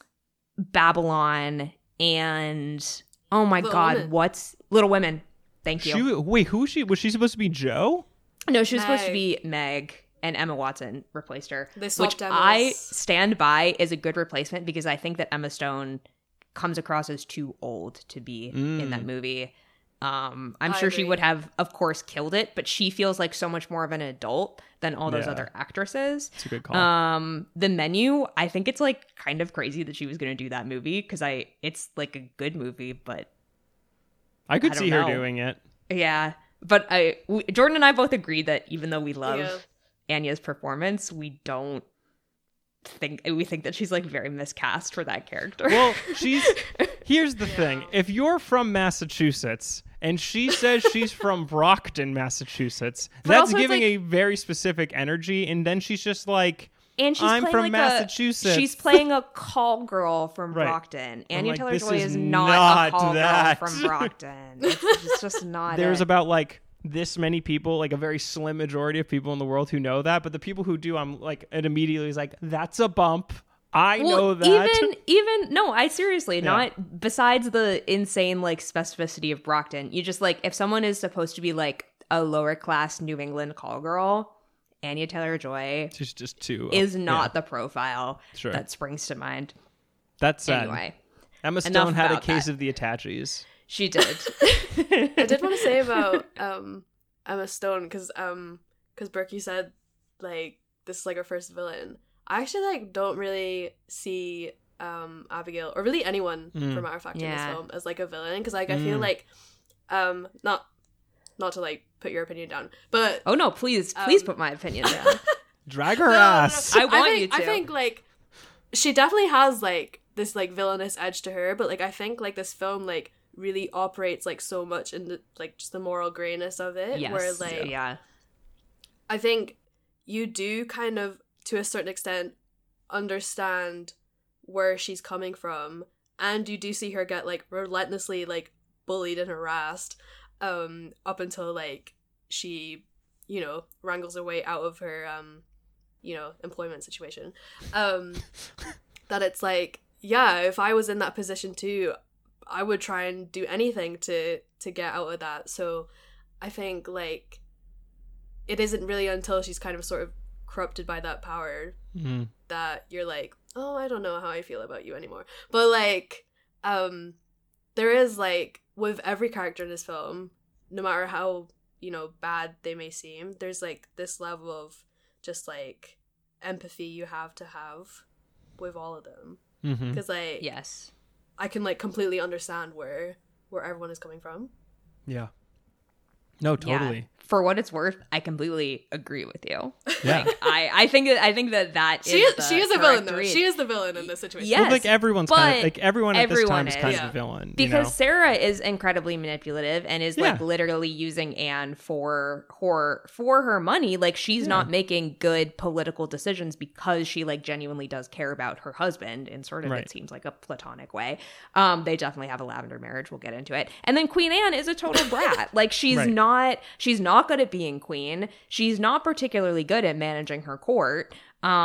Babylon, and oh my god, Women. what's Little Women? Thank you. Who was she? Was she supposed to be Jo? No, she was supposed to be Meg, and Emma Watson replaced her. They swapped which Emmas. I stand by is a good replacement because I think that Emma Stone comes across as too old to be in that movie. I'm sure she would have, of course, killed it, but she feels like so much more of an adult than all those other actresses. It's a good call. The Menu, I think it's like kind of crazy that she was going to do that movie because it's like a good movie, but I could see her doing it. Yeah, but Jordan and I both agreed that even though we love Anya's performance, we think that she's like very miscast for that character. Well, here's the thing. If you're from Massachusetts and she says she's from Brockton, Massachusetts, that's giving a very specific energy, and then she's just like, and she's I'm from Massachusetts. She's playing a call girl from Brockton. Anya Taylor-Joy is not a call girl from Brockton. It's just not. There's about like this many people, like a very slim majority of people in the world who know that, but the people who do, I'm like, it immediately is like, that's a bump. I know that. Even no, I seriously not. Besides the insane like specificity of Brockton, you just like if someone is supposed to be like a lower class New England call girl, Anya Taylor-Joy, she's just too is not the profile that springs to mind. That's sad. Anyway, Emma Stone had a case of the attaches. She did. I did want to say about Emma Stone because Berkey said like this is like her first villain. I actually like don't really see Abigail or really anyone for matter of fact in this film as like a villain because like I feel like not to like put your opinion down, but oh no, please put my opinion down. Drag her ass. I want you to. I think like she definitely has like this like villainous edge to her, but like I think like this film like really operates like so much in the like just the moral grayness of it, where like I think you do kind of to a certain extent understand where she's coming from, and you do see her get like relentlessly like bullied and harassed up until like she wrangles her way out of her employment situation. That it's like, yeah, if I was in that position too, I would try and do anything to get out of that. So I think like it isn't really until she's kind of sort of corrupted by that power that you're like, oh, I don't know how I feel about you anymore. But like there is like with every character in this film, no matter how bad they may seem, there's like this level of just like empathy you have to have with all of them, because like I can like completely understand where everyone is coming from. Yeah. No, totally. Yeah. For what it's worth, I completely agree with you. Yeah. Like, I think that she is a villain though. She is the villain in this situation. Yes, well, like everyone's kind of like everyone at this time is kind of a villain because Sarah is incredibly manipulative and is like literally using Anne for her money. Like she's not making good political decisions because she like genuinely does care about her husband in sort of it seems like a platonic way. They definitely have a lavender marriage. We'll get into it. And then Queen Anne is a total brat. Like she's not good at being queen. She's not particularly good at managing her court.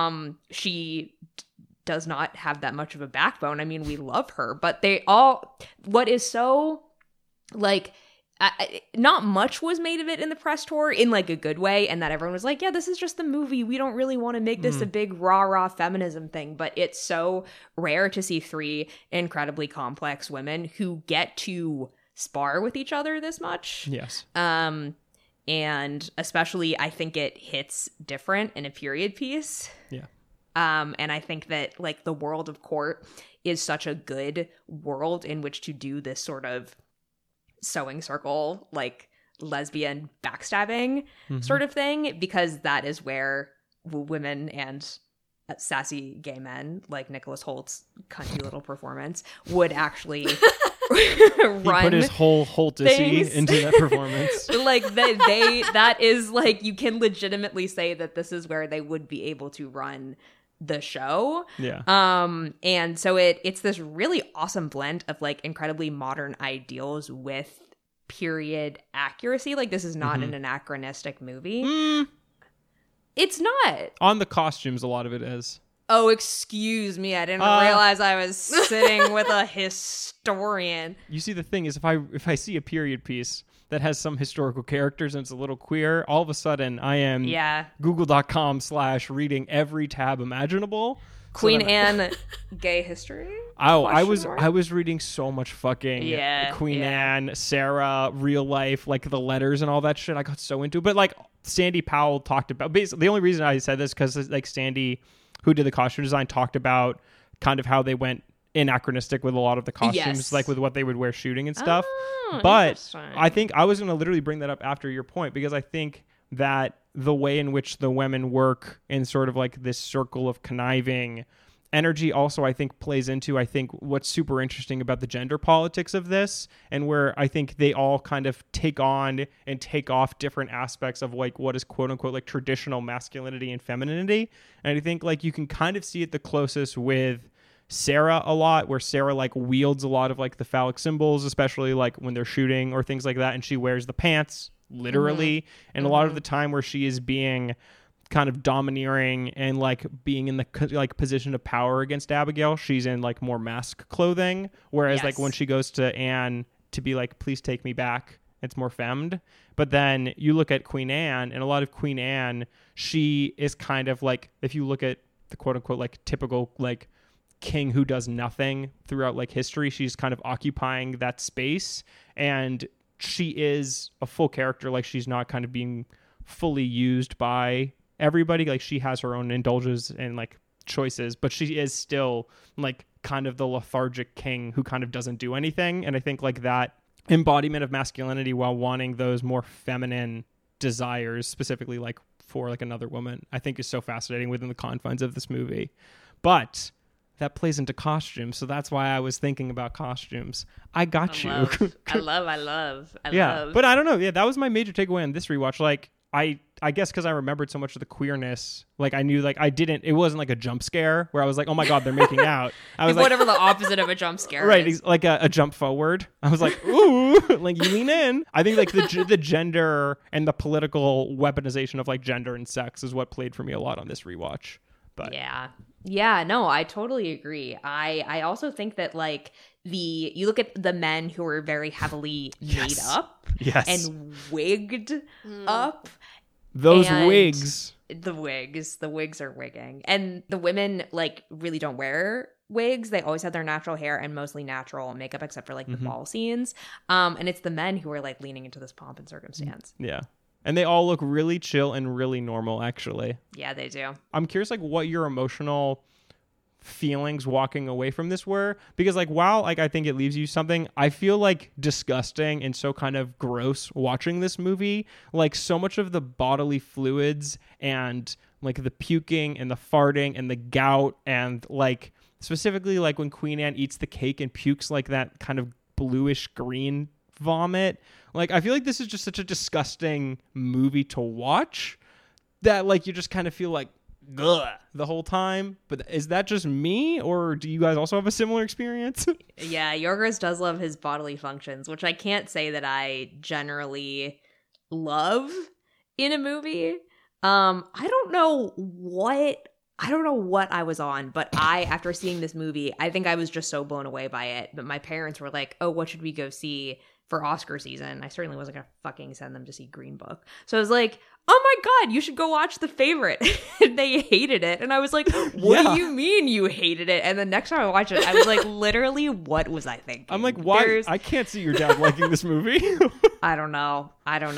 She does not have that much of a backbone. I mean, we love her, but what is so like not much was made of it in the press tour in like a good way, and that everyone was like, yeah, this is just the movie, we don't really want to make this a big rah feminism thing. But it's so rare to see 3 incredibly complex women who get to spar with each other this much. Yes. And especially I think it hits different in a period piece. Yeah. And I think that like the world of Court is such a good world in which to do this sort of sewing circle, like lesbian backstabbing sort of thing, because that is where women and sassy gay men like Nicholas Holt's cunty little performance would actually run. He put his whole Holtisy into that performance. Like that is like, you can legitimately say that this is where they would be able to run the show. Yeah. And so it's this really awesome blend of like incredibly modern ideals with period accuracy. Like, this is not an anachronistic movie. It's not. On the costumes, a lot of it is. Oh, excuse me. I didn't realize I was sitting with a historian. You see, the thing is, if I see a period piece that has some historical characters and it's a little queer, all of a sudden I am google.com/reading every tab imaginable. Queen Anne gay history? Oh, I was reading so much fucking Queen Anne, Sarah, real life, like the letters and all that shit. I got so into it. But like Sandy Powell talked about, basically the only reason I said this because like Sandy, who did the costume design, talked about kind of how they went anachronistic with a lot of the costumes, like with what they would wear shooting and stuff. But I think I was going to literally bring that up after your point, because I think that the way in which the women work in sort of like this circle of conniving energy also, I think, plays into, I think, what's super interesting about the gender politics of this, and where I think they all kind of take on and take off different aspects of like what is quote unquote like traditional masculinity and femininity. And I think like you can kind of see it the closest with Sarah a lot, where Sarah like wields a lot of like the phallic symbols, especially like when they're shooting or things like that, and she wears the pants literally, and a lot of the time where she is being kind of domineering and like being in the like position of power against Abigail, she's in like more mask clothing, whereas like when she goes to Anne to be like, please take me back, it's more femmed. But then you look at Queen Anne, and a lot of Queen Anne, she is kind of like, if you look at the quote unquote like typical like king who does nothing throughout like history, she's kind of occupying that space, and she is a full character. Like, she's not kind of being fully used by everybody. Like, she has her own indulgences and like choices, but she is still like kind of the lethargic king who kind of doesn't do anything. And I think like that embodiment of masculinity while wanting those more feminine desires, specifically like for like another woman, I think is so fascinating within the confines of this movie. But that plays into costumes, so that's why I was thinking about costumes. I got you. I love. But I don't know. Yeah, that was my major takeaway on this rewatch. Like, I guess because I remembered so much of the queerness, like I knew like it wasn't like a jump scare where I was like, oh my God, they're making out. I was like, whatever the opposite of a jump scare right, is. like a jump forward. I was like, ooh, like you lean in. I think like the gender and the political weaponization of like gender and sex is what played for me a lot on this rewatch. But yeah, no, I totally agree. I also think that like you look at the men who are very heavily made up and wigged up. Those wigs. The wigs are wigging. And the women like really don't wear wigs. They always have their natural hair and mostly natural makeup, except for like the ball scenes. And it's the men who are like leaning into this pomp and circumstance. Yeah. And they all look really chill and really normal, actually. Yeah, they do. I'm curious, like, what your emotional feelings walking away from this were. Because, like, while, like, I think it leaves you something, I feel, like, disgusting and so kind of gross watching this movie. Like, so much of the bodily fluids and, like, the puking and the farting and the gout and, like, specifically, like, when Queen Anne eats the cake and pukes, like, that kind of bluish green vomit. Like, I feel like this is just such a disgusting movie to watch that like you just kind of feel like ugh the whole time. But is that just me, or do you guys also have a similar experience? Yeah, Yorgos does love his bodily functions, which I can't say that I generally love in a movie. I don't know what I was on, but after seeing this movie, I think I was just so blown away by it. But my parents were like, oh, what should we go see for Oscar season. I certainly wasn't gonna fucking send them to see Green Book. So I was like, oh my God, you should go watch The Favorite. They hated it. And I was like, what do you mean you hated it? And the next time I watched it, I was like, literally, what was I thinking? I'm like, why? I can't see your dad liking this movie. I don't know.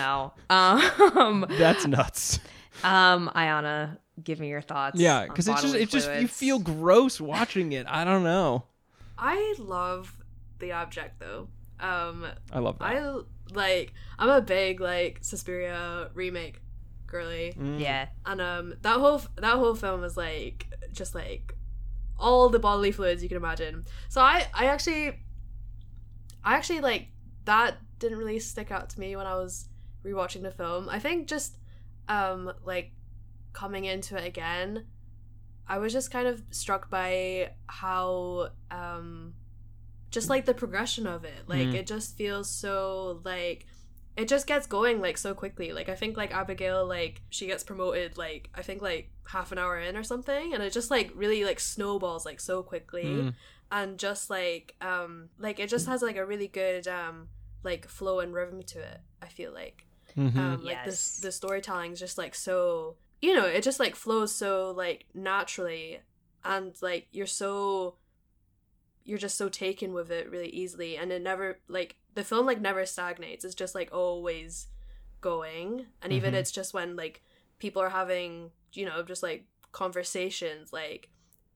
That's nuts. Ayana, give me your thoughts. Yeah, because it's just you feel gross watching it. I don't know. I love The Object though. I love that. I'm a big like Suspiria remake girly. Yeah. And that whole film was like just like all the bodily fluids you can imagine. So I actually like that didn't really stick out to me when I was rewatching the film. I think just like coming into it again, I was just kind of struck by how just like the progression of it. Like it just feels so like it just gets going like so quickly. Like I think like Abigail, like she gets promoted like I think like half an hour in or something, and it just like really like snowballs like so quickly. And just like it just has like a really good like flow and rhythm to it, I feel like. Like the storytelling is just like so, you know, it just like flows so like naturally, and like you're just so taken with it really easily, and it never like the film like never stagnates. It's just like always going, and even it's just when like people are having, you know, just like conversations like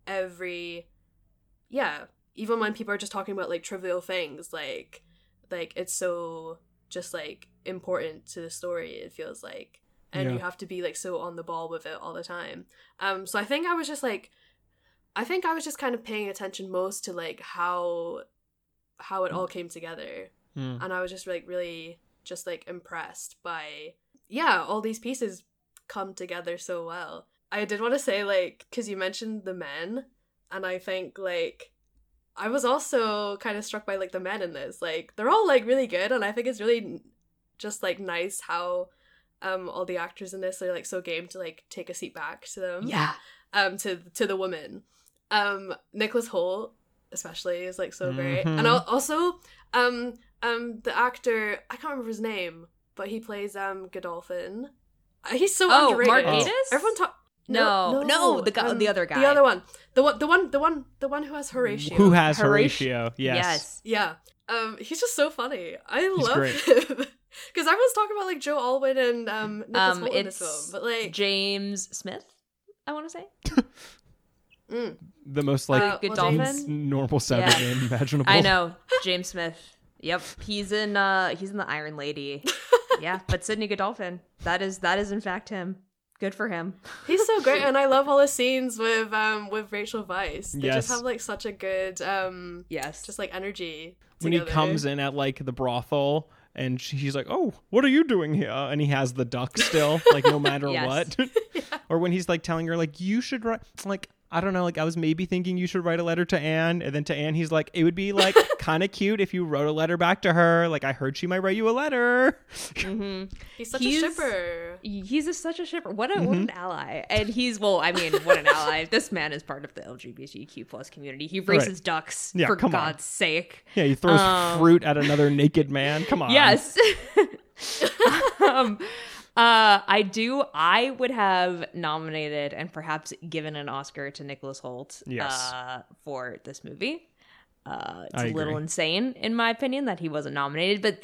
even when people are just talking about like trivial things, like it's so just like important to the story, it feels like, and you have to be like so on the ball with it all the time. So I think I was just kind of paying attention most to like how it all came together, and I was just like really just like impressed by all these pieces come together so well. I did want to say, like, because you mentioned the men, and I think like I was also kind of struck by like the men in this. Like they're all like really good, and I think it's really just like nice how all the actors in this are like so game to like take a seat back to them. To the women. Nicholas Hoult especially is like so great, and also the actor, I can't remember his name, but he plays Godolphin. He's so underrated. Mark Gatiss? Everyone talk. No, the other guy. The other one. The one who has Horatio. Who has Horatio? Yes. Yeah. He's just so funny. I love him. Because everyone's talking about like Joe Alwyn and Nicholas Hoult in this film, but like James Smith, I want to say. The most like normal sounding name imaginable. I know, James Smith. Yep, he's in the Iron Lady. Yeah, but Sidney Godolphin. That is in fact him. Good for him. He's so great, and I love all the scenes with Rachel Weisz. They just have like such a good just like energy together. When he comes in at like the brothel and he's like, "Oh, what are you doing here?" and he has the duck still, like no matter what. Or when he's like telling her like, "You should write," like, I don't know, like I was maybe thinking you should write a letter to Anne, and then to Anne he's like, it would be like kind of cute if you wrote a letter back to her. Like I heard she might write you a letter. He's such a shipper. He's such a shipper. What an ally. And what an ally. This man is part of the LGBTQ plus community. He raises ducks for God's sake. Yeah, he throws fruit at another naked man. Come on. Yes. I would have nominated and perhaps given an Oscar to Nicholas Hoult for this movie. It's a little insane, in my opinion, that he wasn't nominated, but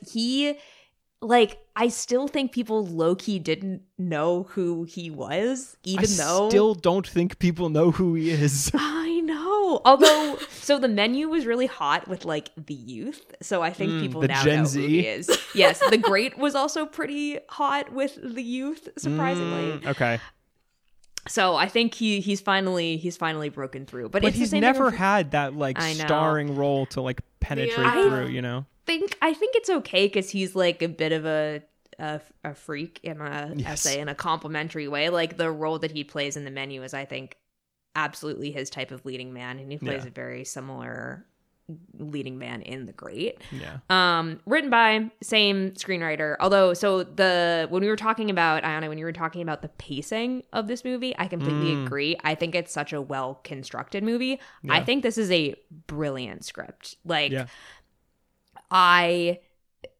I still think people low-key didn't know who he was, I still don't think people know who he is. I know. Although, so the menu was really hot with, like, the youth, so I think people now Gen know Z. who he is. Yes, The Great was also pretty hot with the youth, surprisingly. Okay. So I think he's finally broken through. But it's he's never had that, like, starring role to, like, penetrate through, you know? I think it's okay because he's like a bit of a freak in a complimentary way. Like the role that he plays in The Menu is, I think, absolutely his type of leading man, and he plays a very similar leading man in The Great. Yeah. Written by same screenwriter. Although, when you were talking about the pacing of this movie, I completely agree. I think it's such a well constructed movie. Yeah. I think this is a brilliant script.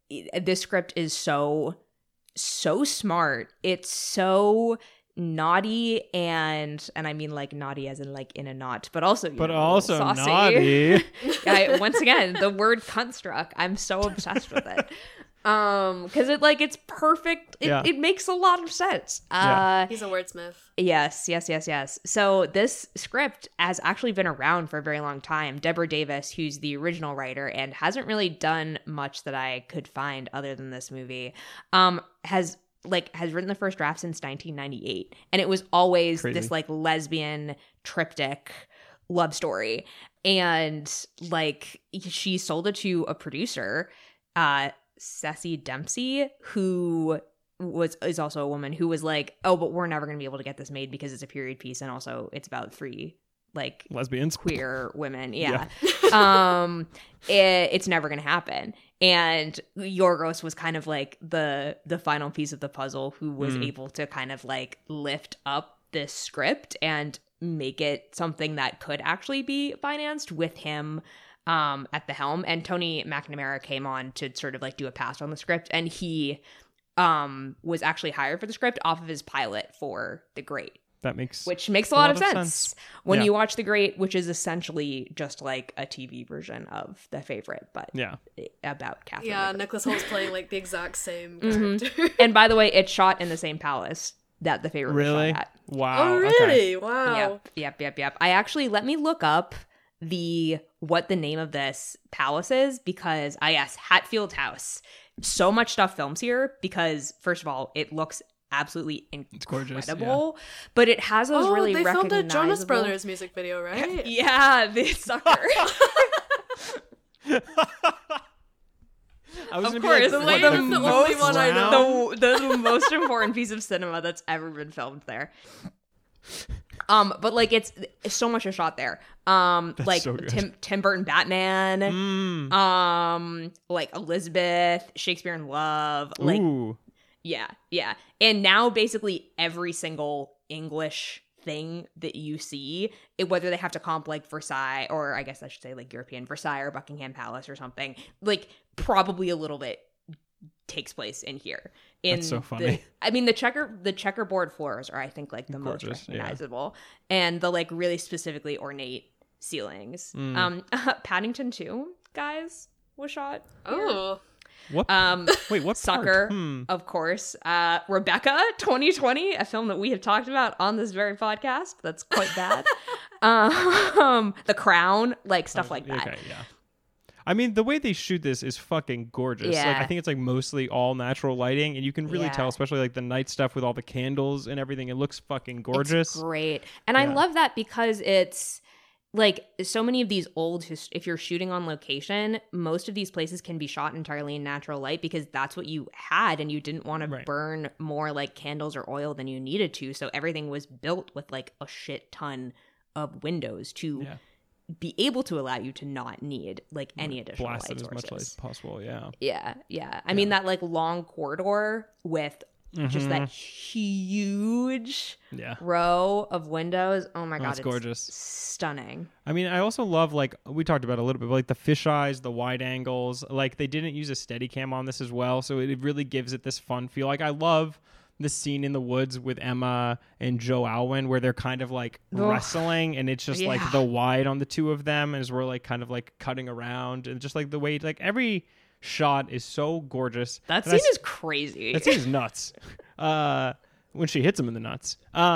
this script is so smart. It's so naughty, and I mean like naughty as in like in a knot, but also also saucy. naughty. Once again, the word construct, I'm so obsessed with it. Because it's perfect. It makes a lot of sense. He's a wordsmith. Yes. So this script has actually been around for a very long time. Deborah Davis, who's the original writer and hasn't really done much that I could find other than this movie, has written the first draft since 1998, and it was always Crazy. this like lesbian triptych love story, and like she sold it to a producer, Ceci Dempsey, who is also a woman, who was like, oh, but we're never going to be able to get this made because it's a period piece, and also it's about 3 like lesbians, queer women. It's never going to happen. And Yorgos was kind of like the final piece of the puzzle, who was able to kind of like lift up this script and make it something that could actually be financed with him at the helm. And Tony McNamara came on to sort of like do a pass on the script, and he was actually hired for the script off of his pilot for The Great. Which makes a lot of sense when you watch The Great, which is essentially just like a TV version of The Favorite, but about Catherine. Yeah, Nicholas Holt's playing like the exact same character. And by the way, it's shot in the same palace that The Favorite was shot at. Wow. Oh, really? Okay. Wow. Yep. I actually, let me look up what the name of this palace is, because Hatfield House. So much stuff films here because, first of all, it looks absolutely incredible, it's gorgeous, but it has those really they recognizable... filmed a Jonas Brothers music video, right? Yeah, the sucker. I was of gonna be course, like, the only one I know. The most important piece of cinema that's ever been filmed there. But like it's so much is shot there. Like so Tim Burton Batman, like Elizabeth, Shakespeare in Love, like Ooh. yeah. And now basically every single English thing that you see, whether they have to comp like Versailles, or I guess I should say like European Versailles or Buckingham Palace or something, like probably a little bit takes place in here. That's so funny. The checkerboard floors are, I think, like the most recognizable, and the like really specifically ornate ceilings. Paddington 2, guys, was shot here. Oh. What? Wait, what Sucker, part? of course. Rebecca 2020, a film that we have talked about on this very podcast. That's quite bad. The Crown, like stuff like that. Okay, yeah. I mean, the way they shoot this is fucking gorgeous. Yeah. Like, I think it's like mostly all natural lighting, and you can really tell, especially like the night stuff with all the candles and everything. It looks fucking gorgeous. It's great. And I love that because it's like so many of these old, if you're shooting on location, most of these places can be shot entirely in natural light because that's what you had, and you didn't want to burn more like candles or oil than you needed to. So everything was built with like a shit ton of windows to be able to allow you to not need like any additional blast light it as sources. much light as possible. Yeah. I mean, that like long corridor with just that huge row of windows. Oh my god, it's gorgeous, stunning. I mean, I also love, like we talked about a little bit, but like the fisheyes, the wide angles. Like they didn't use a Steadicam on this as well, so it really gives it this fun feel. Like I love the scene in the woods with Emma and Joe Alwyn where they're kind of like wrestling, and it's just like the wide on the two of them as we're like kind of like cutting around, and just like the way like every shot is so gorgeous. That scene is crazy. That scene is nuts. When she hits him in the nuts.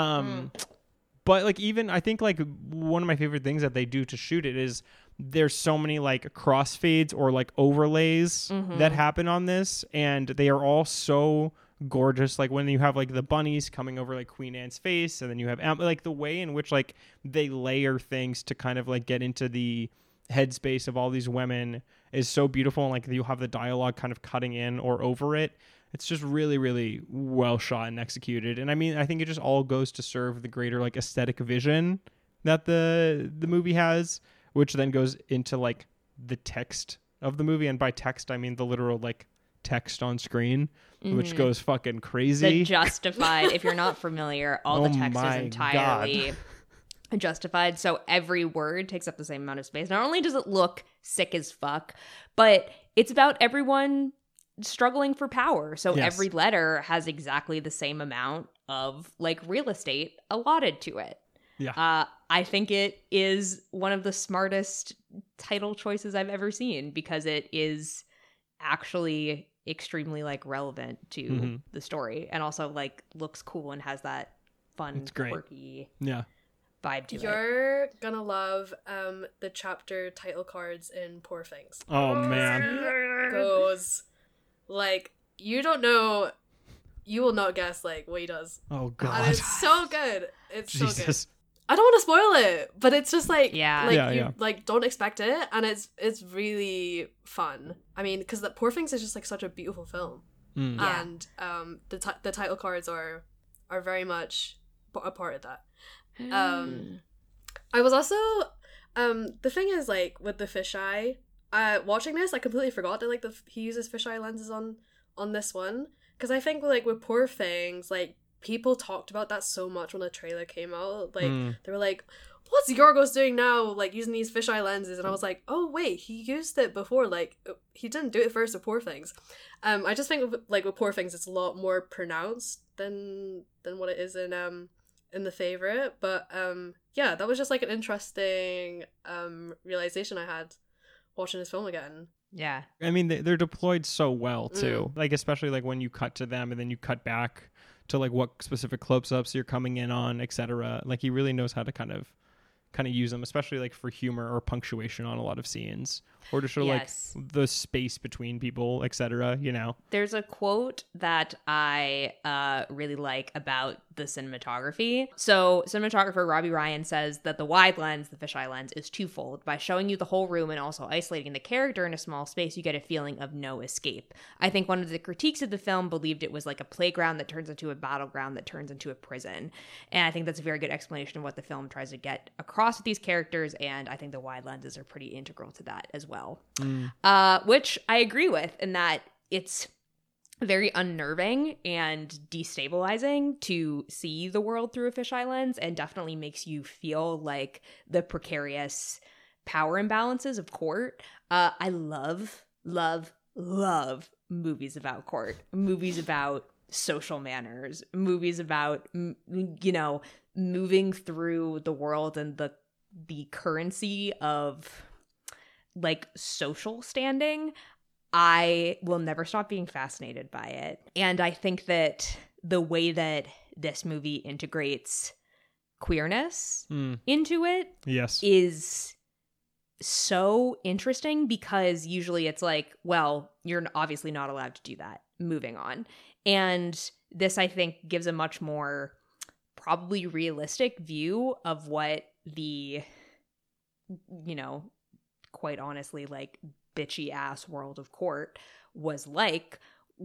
But like even I think like one of my favorite things that they do to shoot it is there's so many like crossfades or like overlays that happen on this, and they are all so gorgeous. Like when you have like the bunnies coming over like Queen Anne's face, and then you have like the way in which like they layer things to kind of like get into the headspace of all these women is so beautiful, and like you'll have the dialogue kind of cutting in or over it. It's just really, really well shot and executed. And I mean, I think it just all goes to serve the greater like aesthetic vision that the movie has, which then goes into like the text of the movie. And by text, I mean the literal like text on screen, which goes fucking crazy. The Justified, if you're not familiar, all the text is entirely Justified. So every word takes up the same amount of space. Not only does it look sick as fuck, but it's about everyone struggling for power. So Yes. every letter has exactly the same amount of like real estate allotted to it. Yeah. I think it is one of the smartest title choices I've ever seen because it is actually extremely like relevant to the story and also like looks cool and has that fun, It's great. quirky Yeah. vibe to it. You're gonna love the chapter title cards in Poor Things. Oh man. Goes like you don't know, you will not guess like what he does. Oh And god. it's so good. It's so good. Jesus. I don't want to spoil it, but it's just like Yeah. like Yeah, you yeah. like don't expect it, and it's really fun. I mean, because the Poor Things is just like such a beautiful film, Mm. Yeah. and the title cards are very much a part of that. I was also the thing is like with the fisheye, watching this, I completely forgot that like he uses fisheye lenses on this one, because I think like with Poor Things, like people talked about that so much when the trailer came out. Like they were like, "What's Yorgos doing now? Like using these fisheye lenses?" And I was like, "Oh wait, he used it before. Like he didn't do it first with Poor Things." I just think like with Poor Things, it's a lot more pronounced than what it is in The Favorite. But yeah, that was just like an interesting realization I had watching this film again. Yeah. I mean, they're deployed so well too. Like especially like when you cut to them and then you cut back to like what specific close-ups you're coming in on, etc. Like he really knows how to kind of use them, especially like for humor or punctuation on a lot of scenes, or to show Yes. like the space between people, etc. You know. There's a quote that I really like about the cinematography. So cinematographer Robbie Ryan says that the wide lens, the fisheye lens, is twofold. By showing you the whole room and also isolating the character in a small space, you get a feeling of no escape. I think one of the critiques of the film believed it was like a playground that turns into a battleground that turns into a prison. And I think that's a very good explanation of what the film tries to get across with these characters, and I think the wide lenses are pretty integral to that as well. Which I agree with in that it's very unnerving and destabilizing to see the world through a fisheye lens, and definitely makes you feel like the precarious power imbalances of court. I love movies about court, movies about social manners, movies about moving through the world and the currency of like social standing. I will never stop being fascinated by it. And I think that the way that this movie integrates queerness into it Yes. is so interesting, because usually it's like, well, you're obviously not allowed to do that. Moving on. And this, I think, gives a much more probably realistic view of what the, quite honestly, like bitchy ass world of court was like.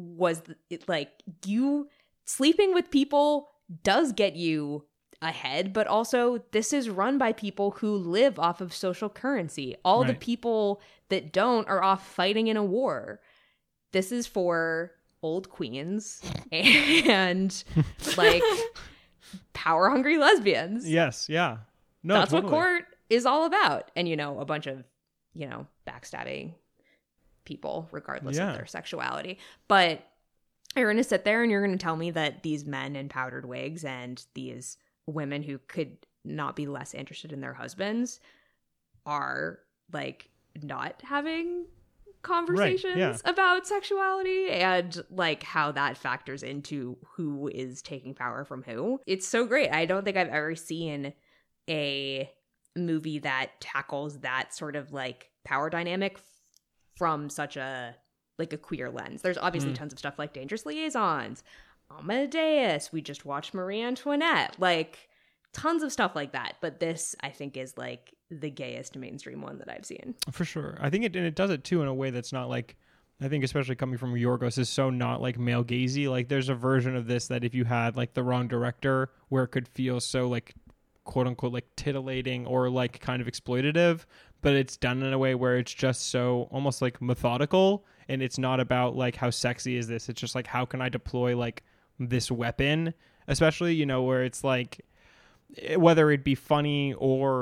You sleeping with people does get you ahead, but also this is run by people who live off of social currency. All the Right. people that don't are off fighting in a war. This is for old queens and like power hungry lesbians. Yes. Yeah. No, That's totally. what court is all about. And a bunch of backstabbing people regardless Yeah. of their sexuality. But you're going to sit there and you're going to tell me that these men in powdered wigs and these women who could not be less interested in their husbands are like not having conversations about sexuality and like how that factors into who is taking power from who. It's so great. I don't think I've ever seen a movie that tackles that sort of like power dynamic from such a like a queer lens. There's obviously tons of stuff like Dangerous Liaisons, Amadeus, we just watched Marie Antoinette, like tons of stuff like that. But this, I think, is like the gayest mainstream one that I've seen. For sure. I think it does it too in a way that's not like, I think especially coming from Yorgos, is so not like male gazy. Like there's a version of this that if you had like the wrong director, where it could feel so like quote unquote like titillating or like kind of exploitative, but it's done in a way where it's just so almost like methodical, and it's not about like how sexy is this, it's just like how can I deploy like this weapon, especially where it's like whether it be funny or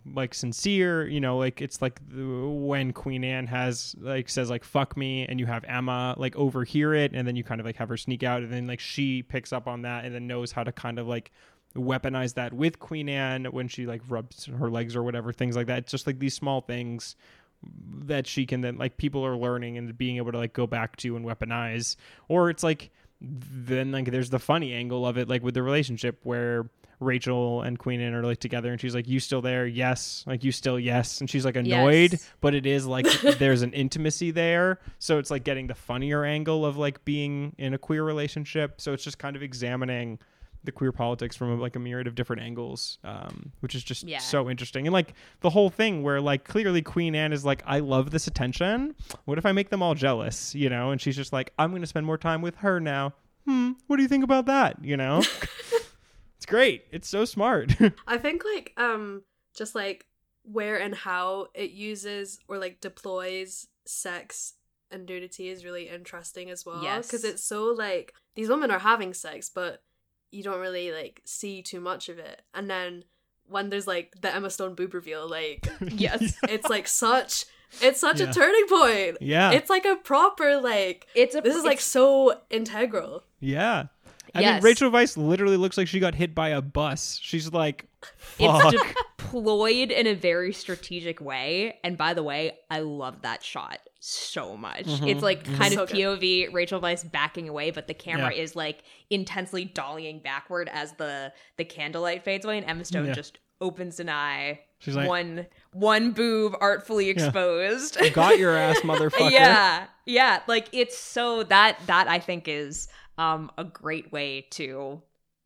like sincere, you know, like it's like when Queen Anne has like says like fuck me, and you have Emma like overhear it, and then you kind of like have her sneak out, and then like she picks up on that and then knows how to kind of like weaponize that with Queen Anne when she like rubs her legs or whatever, things like that. It's just like these small things that she can then like people are learning and being able to like go back to and weaponize. Or it's like then like there's the funny angle of it, like with the relationship where Rachel and Queen Anne are like together, and she's like, you still there? Yes. Like, you still? Yes. And she's like annoyed, Yes. but it is like there's an intimacy there, so it's like getting the funnier angle of like being in a queer relationship. So it's just kind of examining the queer politics from like a myriad of different angles, which is just so interesting. And like the whole thing where like clearly Queen Anne is like, I love this attention, what if I make them all jealous, you know? And she's just like, I'm going to spend more time with her now. What do you think about that, you know? It's great. It's so smart. I think like just like where and how it uses or like deploys sex and nudity is really interesting as well. Yes. Because it's so like these women are having sex, but you don't really like see too much of it. And then when there's like the Emma Stone boob reveal, like Yes. it's like such a turning point. Yeah. It's like a proper like this is like so integral. Yeah. I Yes. mean, Rachel Weisz literally looks like she got hit by a bus. She's like, It's fuck. deployed in a very strategic way. And by the way, I love that shot so much. It's like kind So of good. POV, Rachel Weisz backing away, but the camera Yeah. is like intensely dollying backward as the candlelight fades away, and Emma Stone just opens an eye. She's like, one boob artfully exposed. got your ass, motherfucker. Yeah. Like it's so that I think is a great way to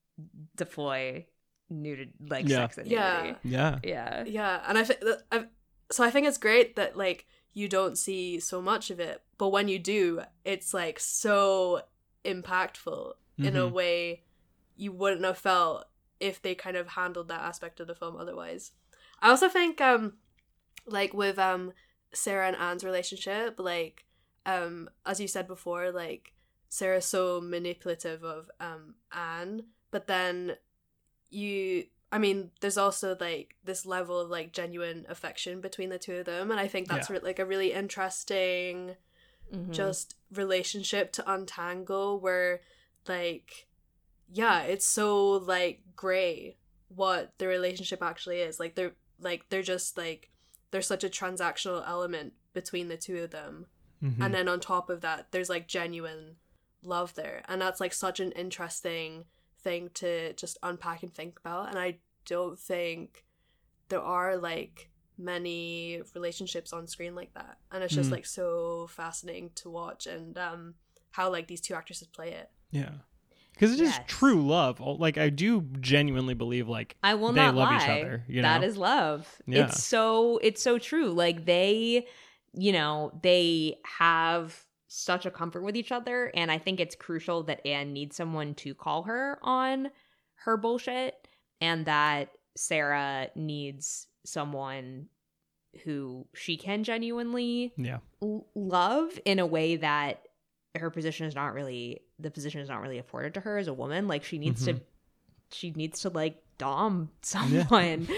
deploy nudity, like sex and nudity. Yeah. Yeah, and I think I think it's great that like you don't see so much of it, but when you do, it's like so impactful in a way you wouldn't have felt if they kind of handled that aspect of the film otherwise. I also think like with Sarah and Anne's relationship, like as you said before, like Sarah's so manipulative of Anne, but then there's also like this level of like genuine affection between the two of them, and I think that's like a really interesting just relationship to untangle, where like it's so like gray what the relationship actually is. Like they're just like there's such a transactional element between the two of them, and then on top of that there's like genuine love there, and that's like such an interesting thing to just unpack and think about. And I don't think there are like many relationships on screen like that, and it's just like so fascinating to watch, and how like these two actresses play it. Because it is true love. Like I do genuinely believe like I will they not love lie. each other, you know? That is love. It's so true. Like they, you know, they have such a comfort with each other, and I think it's crucial that Anne needs someone to call her on her bullshit, and that Sarah needs someone who she can genuinely love in a way that the position is not really afforded to her as a woman. Like she needs to like dom someone.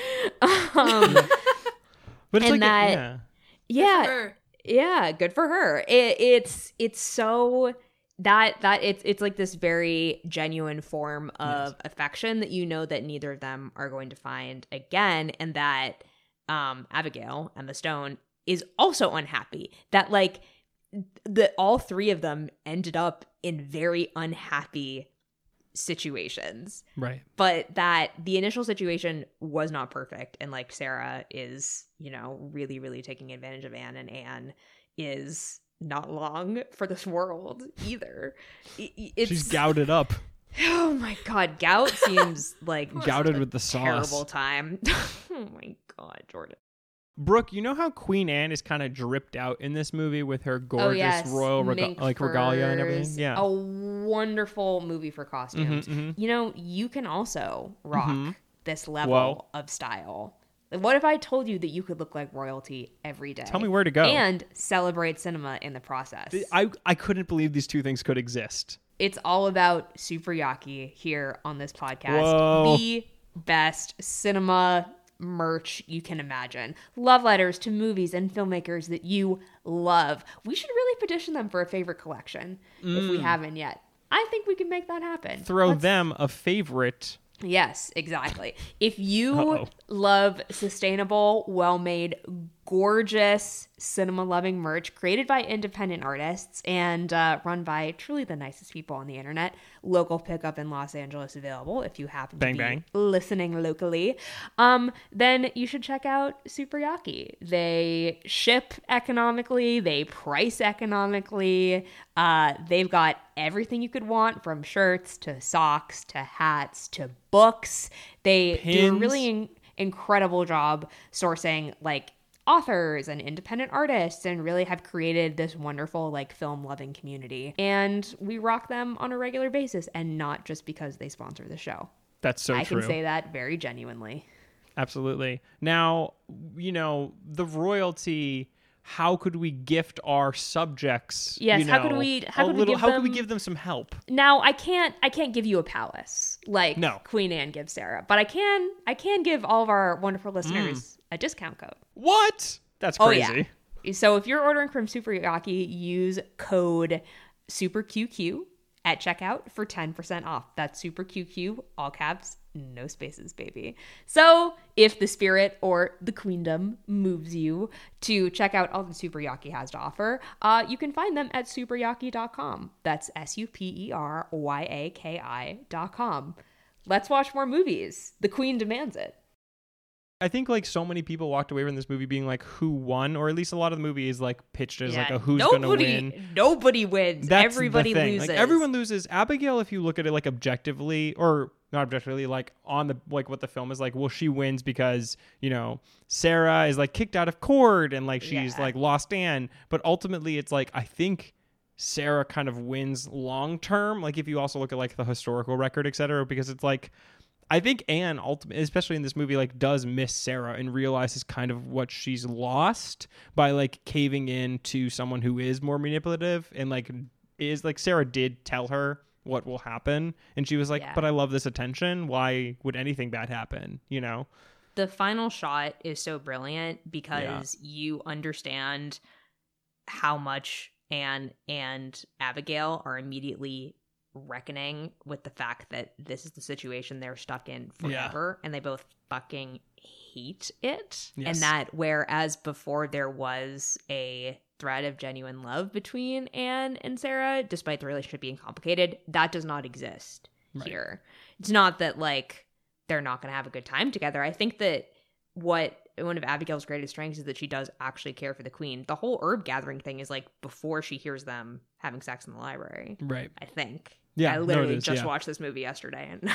But it's and like good for her. It's so that it's like this very genuine form of affection that you know that neither of them are going to find again, and that Abigail, Emma Stone, is also unhappy that like all three of them ended up in very unhappy situations, right? But that the initial situation was not perfect, and like Sarah is, you know, really, really taking advantage of Anne, and Anne is not long for this world either. She's gouted up. Oh my god, gout seems like gouted with the terrible sauce. Time. Oh my god, Jordan. Brooke, you know how Queen Anne is kind of dripped out in this movie with her gorgeous royal regalia and everything? Yeah. A wonderful movie for costumes. You know, you can also rock this level of style. Like, what if I told you that you could look like royalty every day? Tell me where to go. And celebrate cinema in the process. I couldn't believe these two things could exist. It's all about Super Yaki here on this podcast. Whoa. The best cinema merch you can imagine. Love letters to movies and filmmakers that you love. We should really petition them for a favorite collection if we haven't yet. I think we can make that happen. Throw them a favorite. Yes, exactly. If you love sustainable, well-made, gorgeous, cinema-loving merch created by independent artists and run by truly the nicest people on the internet, local pickup in Los Angeles available if you happen to be listening locally, then you should check out Super Yaki. They ship economically, they price economically, they've got everything you could want, from shirts to socks to hats to books. They do a really incredible job sourcing like authors and independent artists, and really have created this wonderful like film loving community. And we rock them on a regular basis, and not just because they sponsor the show. That's so true. I can say that very genuinely. Absolutely. Now, you know, the royalty, how could we gift our subjects? Yes, how could we give them some help? Now, I can't give you a palace like Queen Anne gives Sarah, but I can give all of our wonderful listeners a discount code. What? That's crazy. Oh, yeah. So if you're ordering from Super Yaki, use code SUPERQQ at checkout for 10% off. That's SUPERQQ, all caps, no spaces, baby. So if the spirit or the queendom moves you to check out all the Super Yaki has to offer, you can find them at superyaki.com. That's SUPERYAKI.com. Let's watch more movies. The queen demands it. I think like so many people walked away from this movie being like, who won? Or at least a lot of the movie is like pitched as like a who's going to win. Nobody wins. That's Everybody loses. Like, everyone loses. Abigail, if you look at it like objectively, or not objectively, like on the like what the film is like, well, she wins because, you know, Sarah is like kicked out of court and like she's like lost Anne. But ultimately it's like, I think Sarah kind of wins long term. Like if you also look at like the historical record, etc., because it's like, I think Anne, ultimately, especially in this movie, like does miss Sarah and realizes kind of what she's lost by like caving in to someone who is more manipulative, and like is like Sarah did tell her what will happen, and she was like, but I love this attention. Why would anything bad happen? You know? The final shot is so brilliant because you understand how much Anne and Abigail are immediately reckoning with the fact that this is the situation they're stuck in forever, and they both fucking hate it. And that whereas before there was a thread of genuine love between Anne and Sarah, despite the relationship being complicated, that does not exist here. It's not that like they're not going to have a good time together. I think that one of Abigail's greatest strengths is that she does actually care for the queen. The whole herb gathering thing is like before she hears them having sex in the library. Right. I think. Yeah, I literally just watched this movie yesterday, and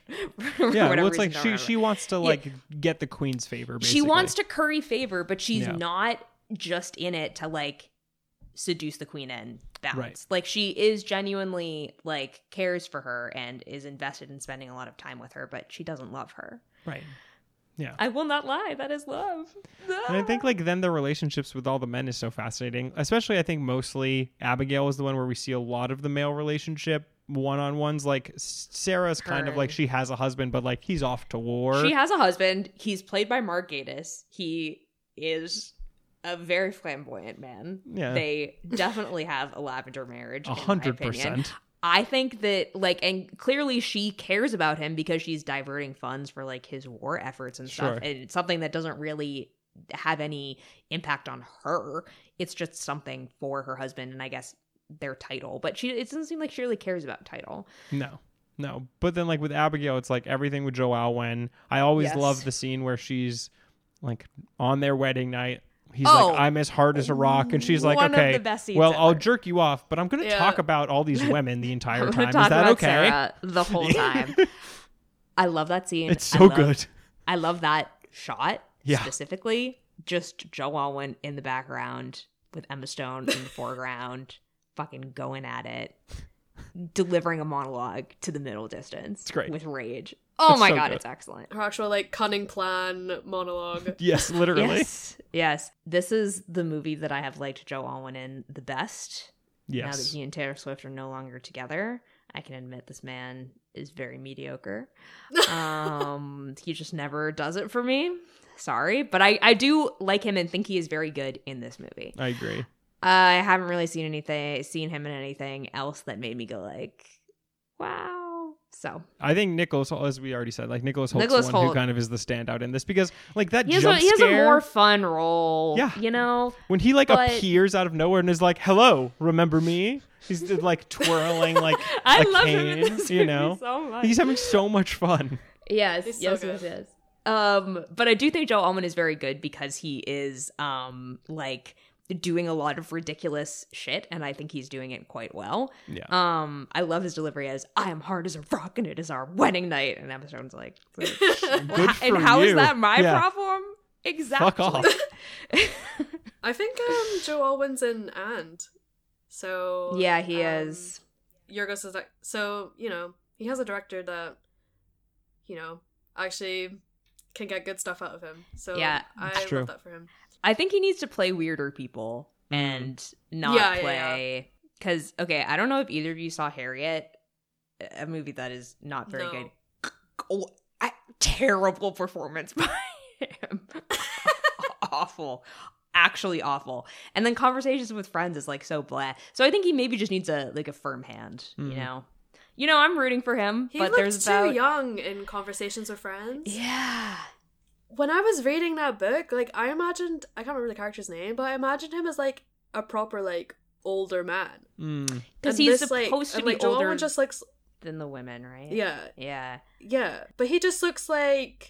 well, it's like she wants to like get the queen's favor. Basically, she wants to curry favor, but she's not just in it to like seduce the queen and bounce. Right. Like she is genuinely like cares for her and is invested in spending a lot of time with her, but she doesn't love her. Right. Yeah. I will not lie. That is love. And I think like then the relationships with all the men is so fascinating. Especially I think mostly Abigail is the one where we see a lot of the male relationship one-on-ones. Like Sarah's kind of like she has a husband, but like he's off to war. She has a husband. He's played by Mark Gatiss. He is a very flamboyant man. Yeah. They definitely have a lavender marriage. 100%. I think that like, and clearly she cares about him because she's diverting funds for like his war efforts and stuff. And it's something that doesn't really have any impact on her. It's just something for her husband and I guess their title. But it doesn't seem like she really cares about title. No. But then like with Abigail, it's like everything with Joe Alwyn. I always love the scene where she's like on their wedding night. He's like, I'm as hard as a rock. And she's like, okay, well, I'll jerk you off, but I'm going to talk about all these women the entire time. Is that okay? Sarah the whole time. I love that scene. It's so good. I love that shot specifically. Just Joe Alwyn in the background with Emma Stone in the foreground, fucking going at it, delivering a monologue to the middle distance. It's great. With rage. Oh my God, it's excellent. Her actual like cunning plan monologue. Yes, literally. Yes. This is the movie that I have liked Joe Alwyn in the best. Yes. Now that he and Taylor Swift are no longer together. I can admit this man is very mediocre. He just never does it for me. Sorry, but I do like him and think he is very good in this movie. I agree. I haven't really seen him in anything else that made me go like, wow. So I think Nicholas, as we already said, like Nicholas Holt's Nicholas the one who Hoult. kind of is the standout in this because like that he has jump a scare. more fun role. Yeah. You know? When he like But- appears out of nowhere and is like, "Hello, remember me?" He's like twirling like I a love cane, him in this you movie know. so much. He's having so much fun. Yes, He's so yes, good. yes. But I do think Joe Alwyn is very good because he is like doing a lot of ridiculous shit, and I think he's doing it quite well. Yeah. I love his delivery as "I am hard as a rock and it is our wedding night," and Emma Stone's like, Good and for how is you. that my Yeah. problem? Exactly. Fuck off. I think Joe Alwyn's in And. So Yeah, he is. Yorgos is like, so, you know, he has a director that, you know, actually can get good stuff out of him. So Yeah, I it's true. love that for him. I think he needs to play weirder people and not Yeah, yeah, play. Because, okay, I don't know if either of you saw Harriet, a movie that is not very No. good. Oh, terrible performance by him. Awful. Actually awful. And then Conversations with Friends is like so blah. So I think he maybe just needs a firm hand, you know? You know, I'm rooting for him, He but looked there's too about... young in Conversations with Friends. Yeah. When I was reading that book, like, I can't remember the character's name, but I imagined him as, like, a proper, like, older man. Mm. Because And he's this, like- supposed to and, be like, Joel older Alwyn just looks, than the women, right? yeah, Yeah. yeah. But he just looks like,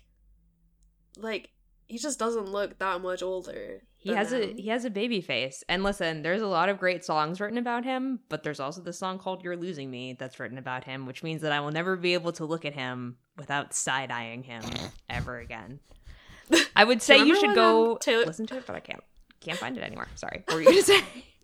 he just doesn't look that much older. He than has them. a baby face. And listen, there's a lot of great songs written about him, but there's also the song called You're Losing Me that's written about him, which means that I will never be able to look at him without side-eyeing him ever again. I would say you remember should when, go Taylor- listen to it, but I can't find it anymore. Sorry. What were you gonna say?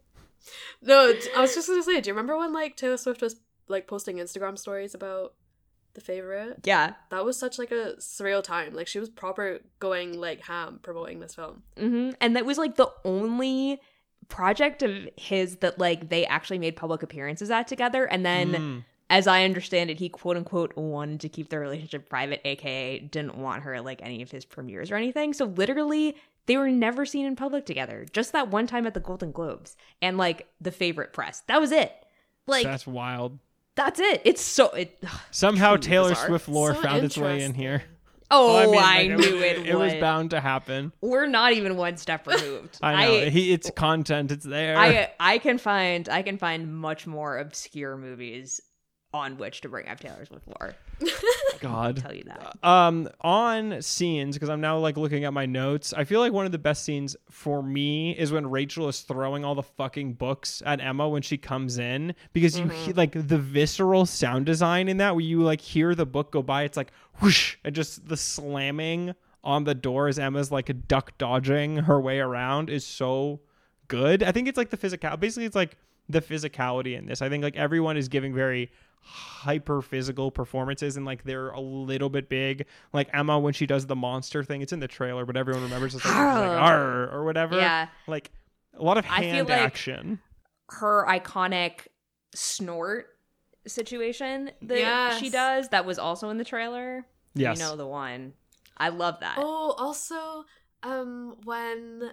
No, I was just gonna say, do you remember when, like, Taylor Swift was, like, posting Instagram stories about The Favorite? Yeah. That was such, like, a surreal time. Like, she was proper going, like, ham promoting this film. And that was like the only project of his that like they actually made public appearances at together. And then as I understand it, he quote unquote wanted to keep their relationship private, aka didn't want her at like any of his premieres or anything. So literally they were never seen in public together. Just that one time at the Golden Globes and like The Favorite press. That was it. Like That's wild. that's it. It's so Somehow truly Taylor bizarre. Swift lore So found its way in interesting. here. I like, knew it would. It was bound to happen. We're not even one step removed. I know. It's content. It's there. I can find much more obscure movies on which to bring up Taylor Swift lore. God. I'll tell you that. On scenes, because I'm now like looking at my notes, I feel like one of the best scenes for me is when Rachel is throwing all the fucking books at Emma when she comes in, because you hear like the visceral sound design in that, where you like hear the book go by, it's like whoosh, and just the slamming on the door as Emma's like duck dodging her way around is so good. I think it's like the basically it's like the physicality in this. I think like everyone is giving very hyper physical performances, and like they're a little bit big. Like Emma when she does the monster thing, it's in the trailer, but everyone remembers it's like, she's like "Arr," or whatever. Yeah. Like a lot of I feel hand like action. Her iconic snort situation that Yes. she does that was also in the trailer. Yes. You know the one. I love that. Oh, also, when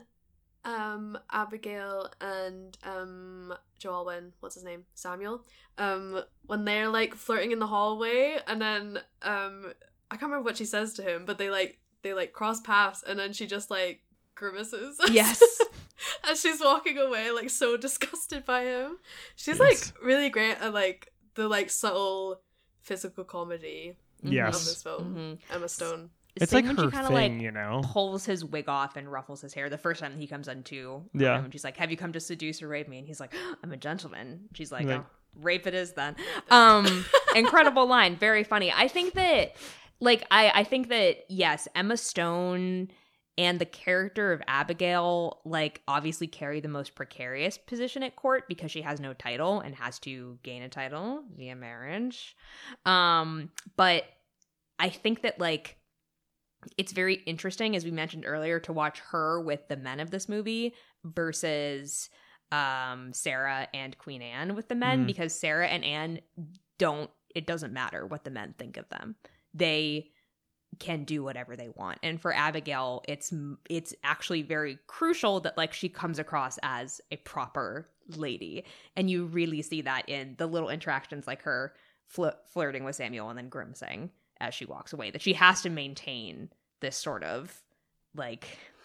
Abigail and Joe Alwyn, what's his name? Samuel, when they're like flirting in the hallway, and then I can't remember what she says to him, but they cross paths, and then she just like grimaces. Yes. As she's walking away, like so disgusted by him. She's Yes. like really great at like the like subtle physical comedy of Yes. this film. Emma Stone. It's Same like when her she kind thing, of like you know. pulls his wig off and ruffles his hair the first time he comes on too. Yeah. And she's like, "Have you come to seduce or rape me?" And he's like, "I'm a gentleman." She's like, Like- "Oh, rape it is then." Incredible line, very funny. I think that I think that yes, Emma Stone and the character of Abigail like obviously carry the most precarious position at court because she has no title and has to gain a title via marriage. But I think that like it's very interesting, as we mentioned earlier, to watch her with the men of this movie versus Sarah and Queen Anne with the men, because Sarah and Anne it doesn't matter what the men think of them. They can do whatever they want. And for Abigail, it's actually very crucial that like she comes across as a proper lady. And you really see that in the little interactions, like her flirting with Samuel and then grimacing as she walks away, that she has to maintain this sort of like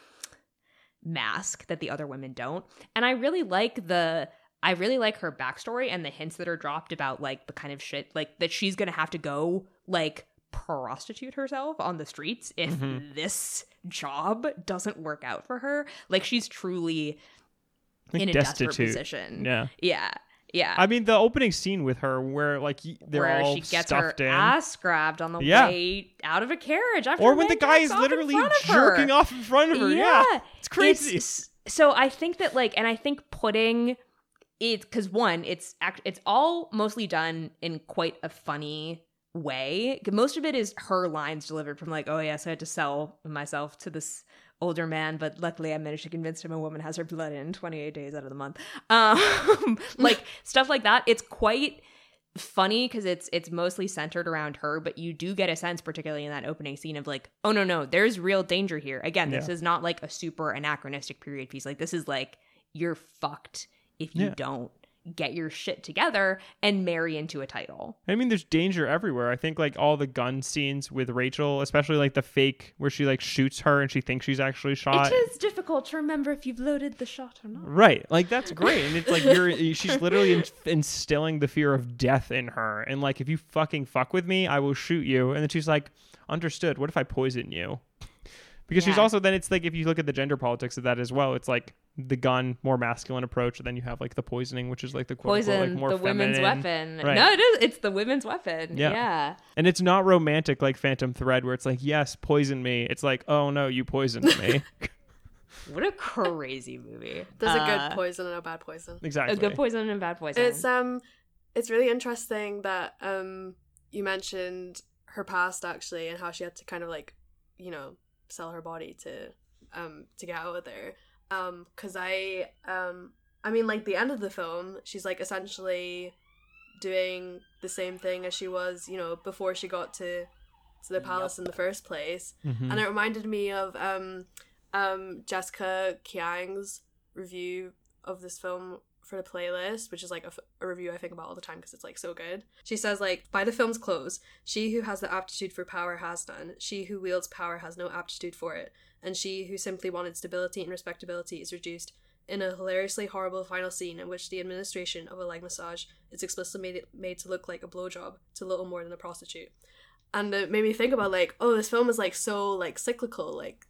mask that the other women don't. And I really like her backstory and the hints that are dropped about like the kind of shit like that she's gonna have to go like prostitute herself on the streets if this job doesn't work out for her. Like she's truly in a desperate position. Yeah. I mean, the opening scene with her where like they're all she gets stuffed her in. ass grabbed on the way out of a carriage after or when the guy is literally jerking off in front of her. Yeah. It's crazy. So I think that like, and I think putting it, because one, it's all mostly done in quite a funny way. Most of it is her lines delivered from like, oh yes, I had to sell myself to this older man, but luckily I managed to convince him a woman has her blood in 28 days out of the month. Like stuff like that. It's quite funny because it's mostly centered around her, but you do get a sense, particularly in that opening scene, of like, oh no, there's real danger here. Again, this is not like a super anachronistic period piece. Like this is like, you're fucked if you don't get your shit together and marry into a title. I mean, there's danger everywhere. I think like all the gun scenes with Rachel, especially like the fake where she like shoots her and she thinks she's actually shot. It is difficult to remember if you've loaded the shot or not. Right. Like that's great. And it's like she's literally instilling the fear of death in her. And like, if you fucking fuck with me, I will shoot you. And then she's like, understood. What if I poison you? Because she's also, then it's like, if you look at the gender politics of that as well, it's like the gun, more masculine approach, and then you have like the poisoning, which is like the quote unquote, like more the feminine. Women's weapon. Right. No, it's the women's weapon. Yeah. And it's not romantic like Phantom Thread, where it's like, yes, poison me. It's like, oh no, you poisoned me. What a crazy movie. There's a good poison and a bad poison. Exactly. A good poison and a bad poison. It's really interesting that you mentioned her past actually, and how she had to kind of like, you know, sell her body to get out of there. Because I mean, like the end of the film, she's like essentially doing the same thing as she was, you know, before she got to the palace in the first place. And it reminded me of Jessica Kiang's review of this film for the playlist, which is like a review I think about all the time because it's like so good. She says like, by the film's close, she who has the aptitude for power has none. She who wields power has no aptitude for it. And she who simply wanted stability and respectability is reduced in a hilariously horrible final scene in which the administration of a leg massage is explicitly made to look like a blowjob to little more than a prostitute. And it made me think about like, oh, this film is like so like cyclical, like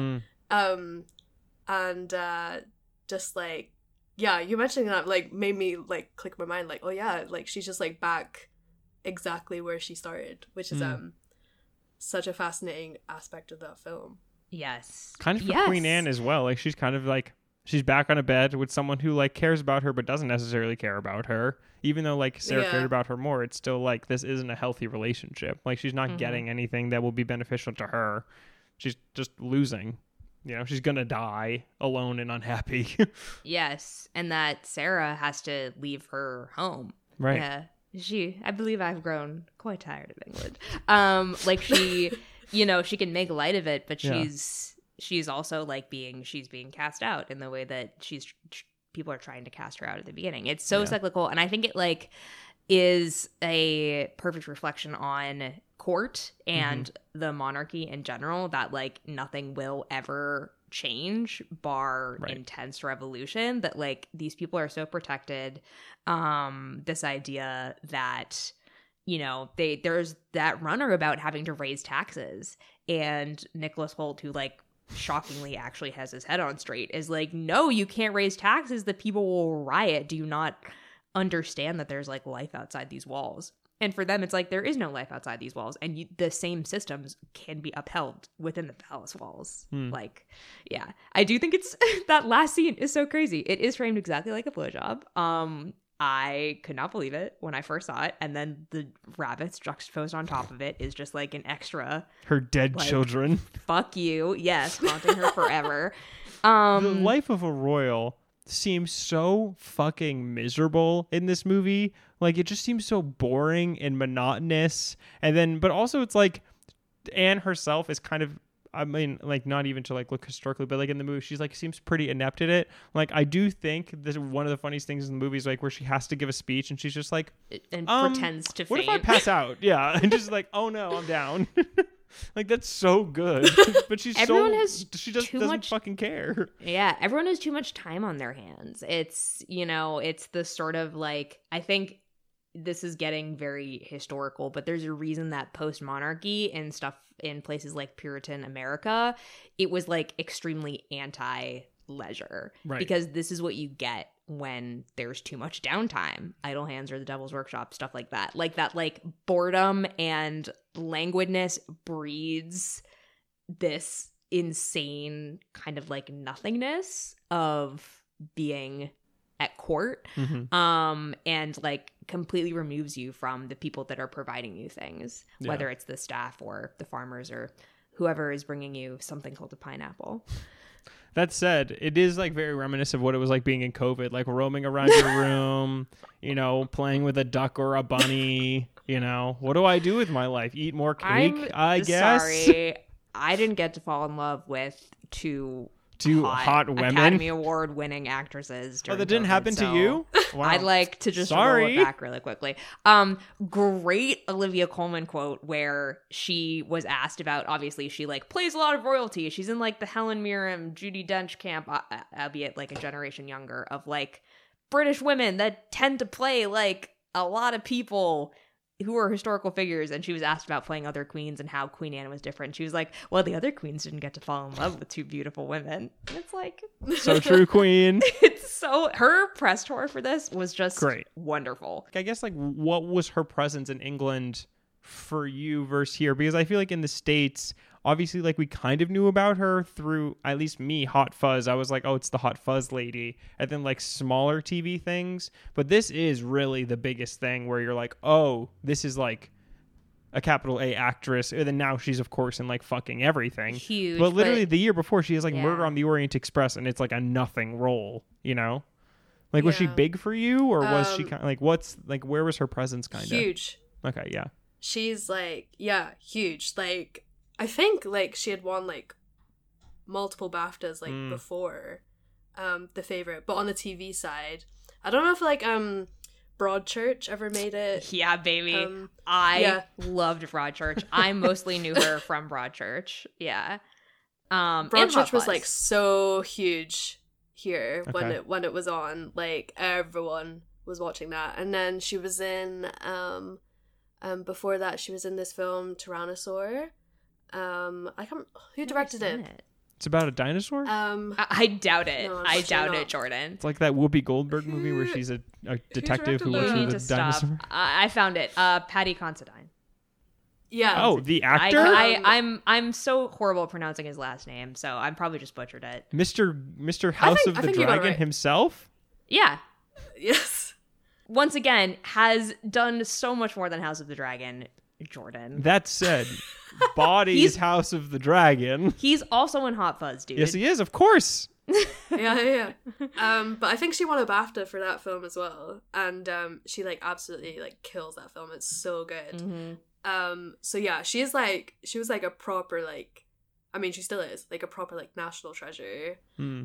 just like, yeah, you mentioning that like made me like click my mind like, oh yeah, like she's just like back exactly where she started, which is such a fascinating aspect of that film. Yes. Kind of for Queen Anne as well. Like she's kind of like, she's back on a bed with someone who like cares about her but doesn't necessarily care about her. Even though like Sarah cared about her more, it's still like this isn't a healthy relationship. Like she's not getting anything that will be beneficial to her. She's just losing. You know, she's gonna die alone and unhappy. Yes, and that Sarah has to leave her home. Right. Yeah, I believe I've grown quite tired of England. Like she, you know, she can make light of it, but she's also like she's being cast out in the way that people are trying to cast her out at the beginning. It's so cyclical, and I think it like is a perfect reflection on court and the monarchy in general, that like nothing will ever change bar intense revolution, that like these people are so protected. This idea that, you know, there's that runner about having to raise taxes, and Nicholas Hoult, who like shockingly actually has his head on straight, is like, no, you can't raise taxes, the people will riot. Do you not understand that there's like life outside these walls? And for them, it's like there is no life outside these walls, and the same systems can be upheld within the palace walls. Like, yeah, I do think it's that last scene is so crazy. It is framed exactly like a blowjob. I could not believe it when I first saw it, and then the rabbits juxtaposed on top of it is just like an extra. Her dead children. Fuck you. Yes, haunting her forever. The life of a royal seems so fucking miserable in this movie. Like, it just seems so boring and monotonous. And then, but also it's like Anne herself is kind of, I mean, like, not even to like look historically, but like in the movie, she's like seems pretty inept at it. Like, I do think this one of the funniest things in the movie is like where she has to give a speech and she's just like, and pretends to what faint. if I pass out? Yeah, and just like, oh no, I'm down. Like, that's so good. But she doesn't fucking care. Yeah, everyone has too much time on their hands. It's, you know, it's the sort of like, I think this is getting very historical, but there's a reason that post-monarchy and stuff in places like Puritan America, it was like extremely anti-leisure. Right. Because this is what you get when there's too much downtime. Idle hands or the devil's workshop, stuff like that. Like that, like, boredom and languidness breeds this insane kind of like nothingness of being at court. And like completely removes you from the people that are providing you things, whether it's the staff or the farmers or whoever is bringing you something called a pineapple. That said, it is like very reminiscent of what it was like being in COVID, like roaming around your room, you know, playing with a duck or a bunny. You know, what do I do with my life? Eat more cake, I guess. Sorry, I didn't get to fall in love with two hot women, Academy Award winning actresses. Oh, that didn't happen to you? Wow. I'd like to just roll it back really quickly. Great Olivia Colman quote where she was asked about, obviously she like plays a lot of royalty. She's in like the Helen Mirren, Judi Dench camp, albeit like a generation younger, of like British women that tend to play like a lot of people who are historical figures. And she was asked about playing other queens and how Queen Anne was different. She was like, well, the other queens didn't get to fall in love with two beautiful women. And it's like, so true, Queen. It's so, her press tour for this was just great, wonderful. I guess, like, what was her presence in England for you versus here? Because I feel like in the States, obviously, like, we kind of knew about her through, at least me, Hot Fuzz. I was like, oh, it's the Hot Fuzz lady. And then, like, smaller TV things. But this is really the biggest thing where you're like, oh, this is, like, a capital A actress. And then now she's, of course, in, like, fucking everything. Huge. But literally the year before, she has, like, Murder on the Orient Express, and it's, like, a nothing role, you know? Like, was she big for you? Or was she kind of, like, what's, like, where was her presence kind of? Huge. Okay, yeah. She's, like, huge. Like, I think, like, she had won, like, multiple BAFTAs, like, before The Favourite. But on the TV side, I don't know if, like, Broadchurch ever made it. Yeah, baby. I loved Broadchurch. I mostly knew her from Broadchurch. Yeah. Broadchurch was, like, so huge here when it was on. Like, everyone was watching that. And then she was in, before that, she was in this film, Tyrannosaur. Who directed it? It's about a dinosaur? I doubt it. No, I doubt it, Jordan. It's like that Whoopi Goldberg movie where she's a detective who works with a dinosaur. I found it. Patty Considine. Yeah. Oh, the actor? I'm so horrible at pronouncing his last name, so I probably just butchered it. Mr. House of the Dragon himself? Yeah. Yes. Once again, has done so much more than House of the Dragon, Jordan. That said, Body's House of the Dragon. He's also in Hot Fuzz, dude. Yes, he is, of course. yeah. But I think she won a BAFTA for that film as well, and she like absolutely like kills that film. It's so good. Mm-hmm. So yeah, she was like a proper like, I mean, she still is like a proper like national treasure.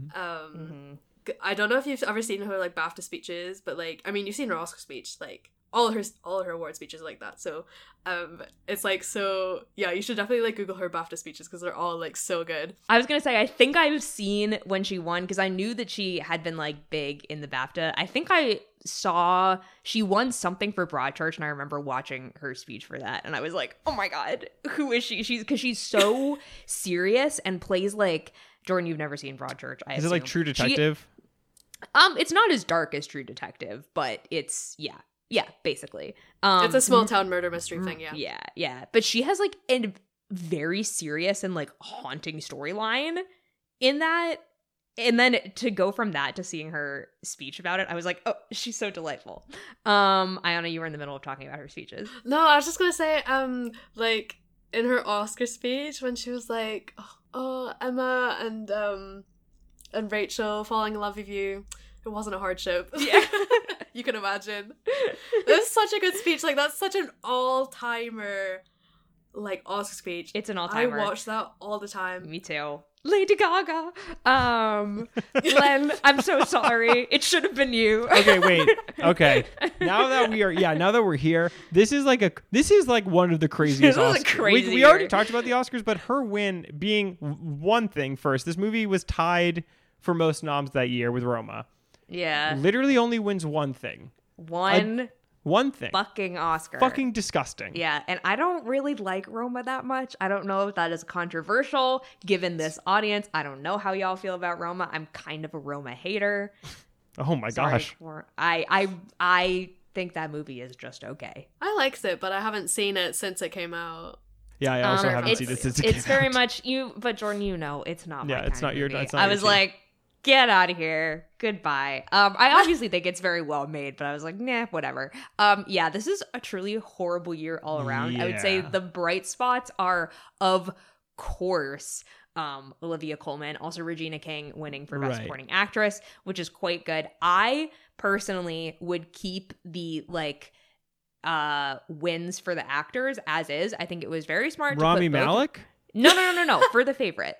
I don't know if you've ever seen her like BAFTA speeches, but like, I mean, you've seen her Oscar speech, like all her award speeches like that. So it's like, so yeah, you should definitely like Google her BAFTA speeches because they're all like so good. I was gonna say, I think I've seen when she won, because I knew that she had been like big in the BAFTA. I think I saw she won something for Broadchurch, and I remember watching her speech for that, and I was like, oh my god, who is she? She's so serious and plays like, Jordan, you've never seen Broadchurch, I assume. Is it like True Detective? It's not as dark as True Detective, but it's yeah, basically. It's a small town murder mystery thing, yeah. Yeah. But she has like a very serious and like haunting storyline in that. And then to go from that to seeing her speech about it, I was like, oh, she's so delightful. Ayana, you were in the middle of talking about her speeches. No, I was just gonna say, like in her Oscar speech when she was like, oh, Emma and Rachel falling in love with you. It wasn't a hardship. Yeah. You can imagine. That's such a good speech. Like, that's such an all-timer, like, Oscar speech. It's an all-timer. I watch that all the time. Me too. Lady Gaga. Glenn, I'm so sorry. It should have been you. Okay, wait. Okay. Now that we're here, this is like one of the craziest This is a Oscars. crazy We already year. talked about the Oscars, but her win being one thing first. This movie was tied for most noms that year with Roma. Yeah. Literally only wins one thing. One thing. Fucking Oscar. Fucking disgusting. Yeah, and I don't really like Roma that much. I don't know if that is controversial given this audience. I don't know how y'all feel about Roma. I'm kind of a Roma hater. Oh my Sorry gosh. I think that movie is just okay. I liked it, but I haven't seen it since it came out. Yeah, I also haven't it's, seen it since it It's came very out. much you, but Jordan, you know, it's not. Yeah, my it's kind not of your- movie. it's not I your was thing. like, get out of here, goodbye. I obviously think it's very well made, but I was like, nah, whatever. Yeah, this is a truly horrible year all around. I would say Yeah. the bright spots are, of course, Olivia Colman, also Regina King winning for Best Right. Supporting Actress, which is quite good. I personally would keep the wins for the actors as is. I think it was very smart to Rami put both- Malek? No, for the favorite.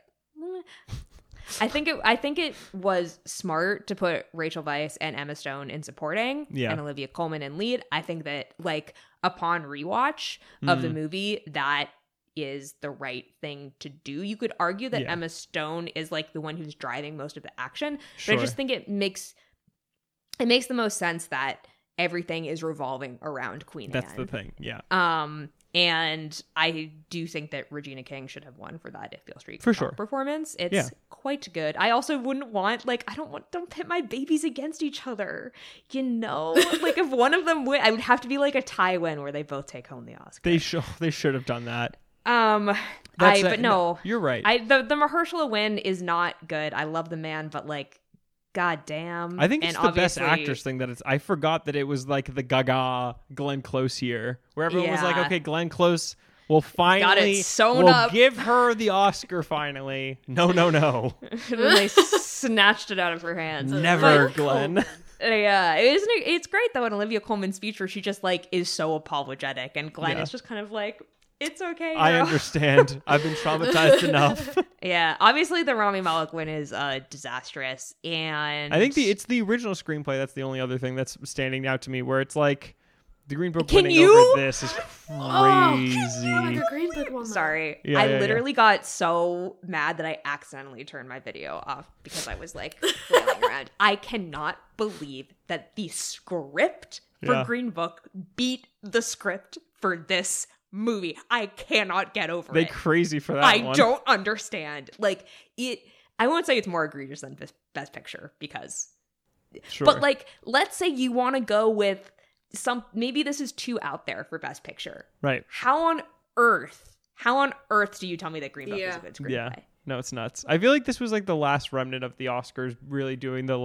I think it was smart to put Rachel Weisz and Emma Stone in supporting Yeah. and Olivia Colman in lead. I think that upon rewatch of the movie, that is the right thing to do. You could argue that Yeah. Emma Stone is the one who's driving most of the action, Sure. but I just think it makes the most sense that everything is revolving around Queen That's Anne. the thing. Yeah. And I do think that Regina King should have won for that If Beale Street For Could Talk sure. performance. It's Yeah. quite good. I also wouldn't want don't pit my babies against each other. You know, if one of them win, I would have to be a tie win where they both take home the Oscar. They should have done that. But no, You're right. the Mahershala win is not good. I love the man, but god damn. I think it's and the best obviously- actress thing that I forgot that it was the Gaga Glenn Close year where everyone was like, Yeah. okay, Glenn Close will finally sewn we'll up. give her the Oscar finally. No. And then they snatched it out of her hands. Never, But- Glenn. Yeah, it's great though in Olivia Colman's speech where she just is so apologetic, and Glenn Yeah. is just kind of it's okay. I girl." understand. I've been traumatized enough. Yeah, obviously the Rami Malek win is disastrous, and I think it's the original screenplay that's the only other thing that's standing out to me where it's the Green Book Can winning you? over this is Oh, crazy. the Green Book one. sorry, Yeah, I yeah, literally got so mad that I accidentally turned my video off because I was flailing around. I cannot believe that the script for Yeah. Green Book beat the script for this movie. I cannot get over They it. crazy for that I one. don't understand. I won't say it's more egregious than Best Picture because, Sure. but let's say you want to go with maybe this is too out there for Best Picture. Right. How on earth do you tell me that Green Book is Yeah. a good screenplay? Yeah. No, it's nuts. I feel like this was the last remnant of the Oscars really doing the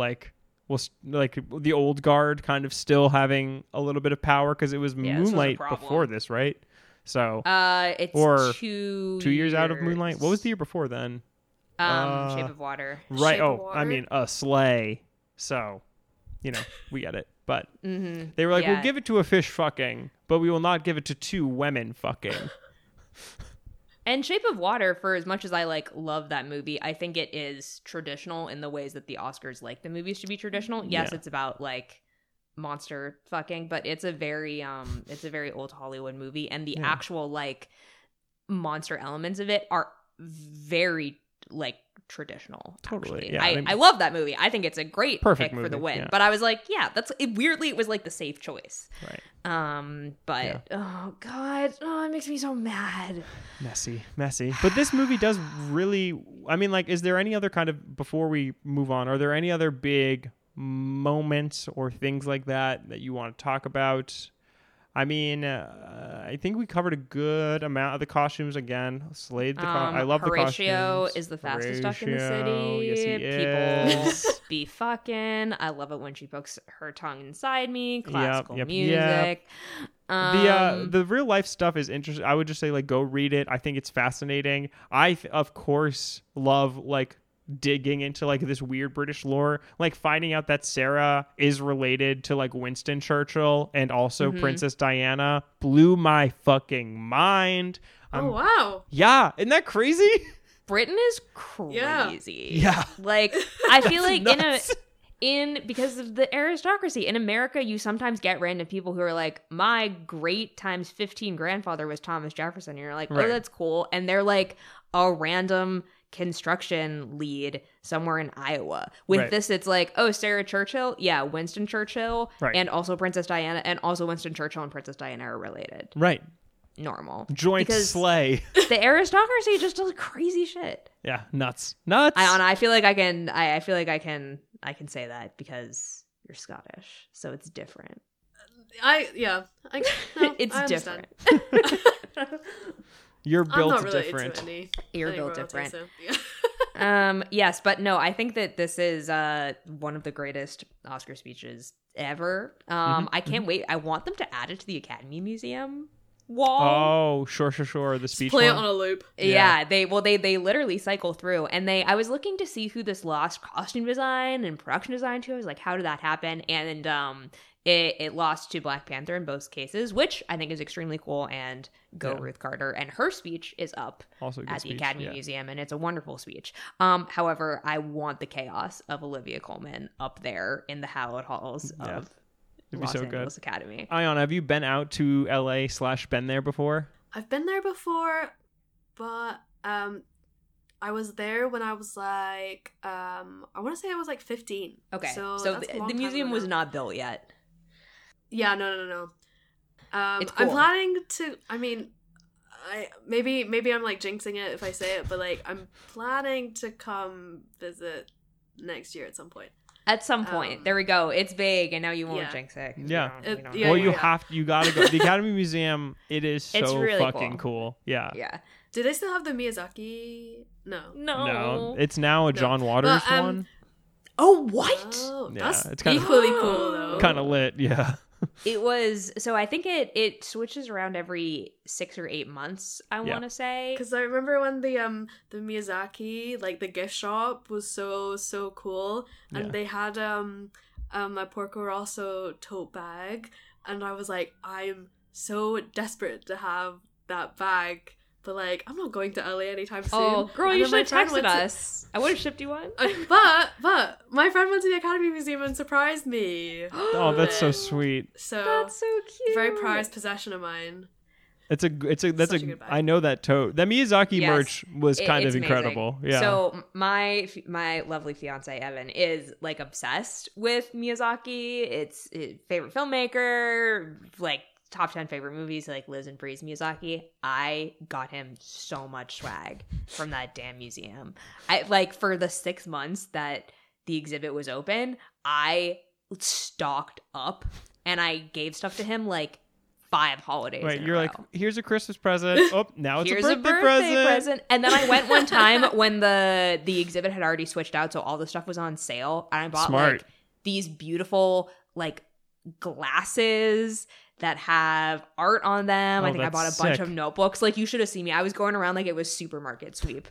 the old guard kind of still having a little bit of power because it was Yeah, this was a Moonlight problem. before this, right? So It's Or 2 2 years out of Moonlight. What was the year before then? Shape of Water. Right. Shape of Oh, I Water? mean, a sleigh. So, we get it. But Mm-hmm. they were like, Yeah. we'll give it to a fish fucking, but we will not give it to two women fucking. And Shape of Water, for as much as I love that movie, I think it is traditional in the ways that the Oscars like the movies to be traditional. Yes, Yeah. it's about monster fucking, but it's a very old Hollywood movie, and the Yeah. actual monster elements of it are very traditional. Totally, actually. yeah, I mean- I love that movie. I think it's a great Perfect pick for the movie, win. yeah. But I was weirdly it was the safe choice. Right. But oh god, it makes me so mad. Messy. But this movie does really, I mean, is there any other kind of, before we move on, are there any other big moments or things like that you want to talk about? I mean, I think we covered a good amount of the costumes again. Slade, I love the Horatio costumes. is the fastest duck in the Horatio, city. Yes, he People is. be fucking. I love it when she pokes her tongue inside me. Classical yep. music. The real life stuff is interesting. I would just say go read it. I think it's fascinating. Of course love digging into like this weird British lore, like finding out that Sarah is related to like Winston Churchill and also Princess Diana blew my fucking mind. Oh wow. Yeah, isn't that crazy? Britain is crazy. Yeah. Like, I feel like nuts. because of the aristocracy in America, you sometimes get random people who are like, my great times 15 grandfather was Thomas Jefferson. And you're like, oh, Right. that's cool. And they're like a random construction lead somewhere in Iowa. With Right. this, it's like, oh, Sarah Churchill. Yeah, Winston Churchill. Right. And also Princess Diana. And also Winston Churchill and Princess Diana are related. Right. Normal. Joint Because slay. the aristocracy just does crazy shit. Yeah, nuts. I feel like I can say that because you're Scottish, so it's different. No, It's I understand. different. You're I'm built not related different. to any. You're any built royalty, different. so, yeah. Yes, but no, I think that this is one of the greatest Oscar speeches ever. I can't wait. I want them to add it to the Academy Museum wall. Oh, sure. The speech Play it one. on a loop. Yeah, they literally cycle through, and I was looking to see who this lost costume design and production design to. I was like, how did that happen? And it lost to Black Panther in both cases, which I think is extremely cool. And go Yeah. Ruth Carter, and her speech is up Also a good at the speech, Academy yeah. Museum, and it's a wonderful speech. However, I want the chaos of Olivia Colman up there in the hallowed halls Yeah. of It'd be Los so Angeles good. Academy. Ion, have you been out to LA / been there before? I've been there before, but I was there when I was like I want to say I was like 15. Okay, so so that's a the long time museum ago was now. not built yet. Yeah, no. It's I'm cool. planning to. I mean, maybe I'm like jinxing it if I say it, but like I'm planning to come visit next year at some point. At some point, there we go. It's big, and now you won't yeah. jinx it. 'cause Yeah. we don't Yeah, well, yeah. you gotta go. The Academy Museum, it is so It's really fucking cool. Yeah. Yeah. Do they still have the Miyazaki? No. No. It's now a John Waters But, one. Oh, what? Oh, Yeah, that's it's kinda- equally cool though. Kind of lit, yeah. It was so I think it switches around every 6 or 8 months, I Yeah. want to say. Because I remember when the Miyazaki, like the gift shop was so cool, and Yeah. they had a Porco Rosso tote bag, and I was like, I'm so desperate to have that bag, but like I'm not going to LA anytime soon. Oh, girl, And you then my should have friend texted went to- us. I would have shipped you one. But my friend went to the Academy Museum and surprised me. Oh, that's so sweet. So That's so cute. very prized possession of mine. That's Such a good bag. I know that tote. That Miyazaki Yes. merch was kind It's of incredible. amazing. Yeah. So my lovely fiance Evan is like obsessed with Miyazaki. It's his favorite filmmaker, like top 10 favorite movies, like lives and breathes Miyazaki. I got him so much swag from that damn museum. I like for the 6 months that the exhibit was open, I stocked up and I gave stuff to him like 5 holidays. Right, in a you're row. like, here's a Christmas present. Oh, now it's Here's a birthday present. And then I went one time when the exhibit had already switched out, so all the stuff was on sale. And I bought Smart. like these beautiful like glasses that have art on them. Oh, I think I bought that's a bunch sick. of notebooks. Like you should have seen me. I was going around like it was supermarket sweep.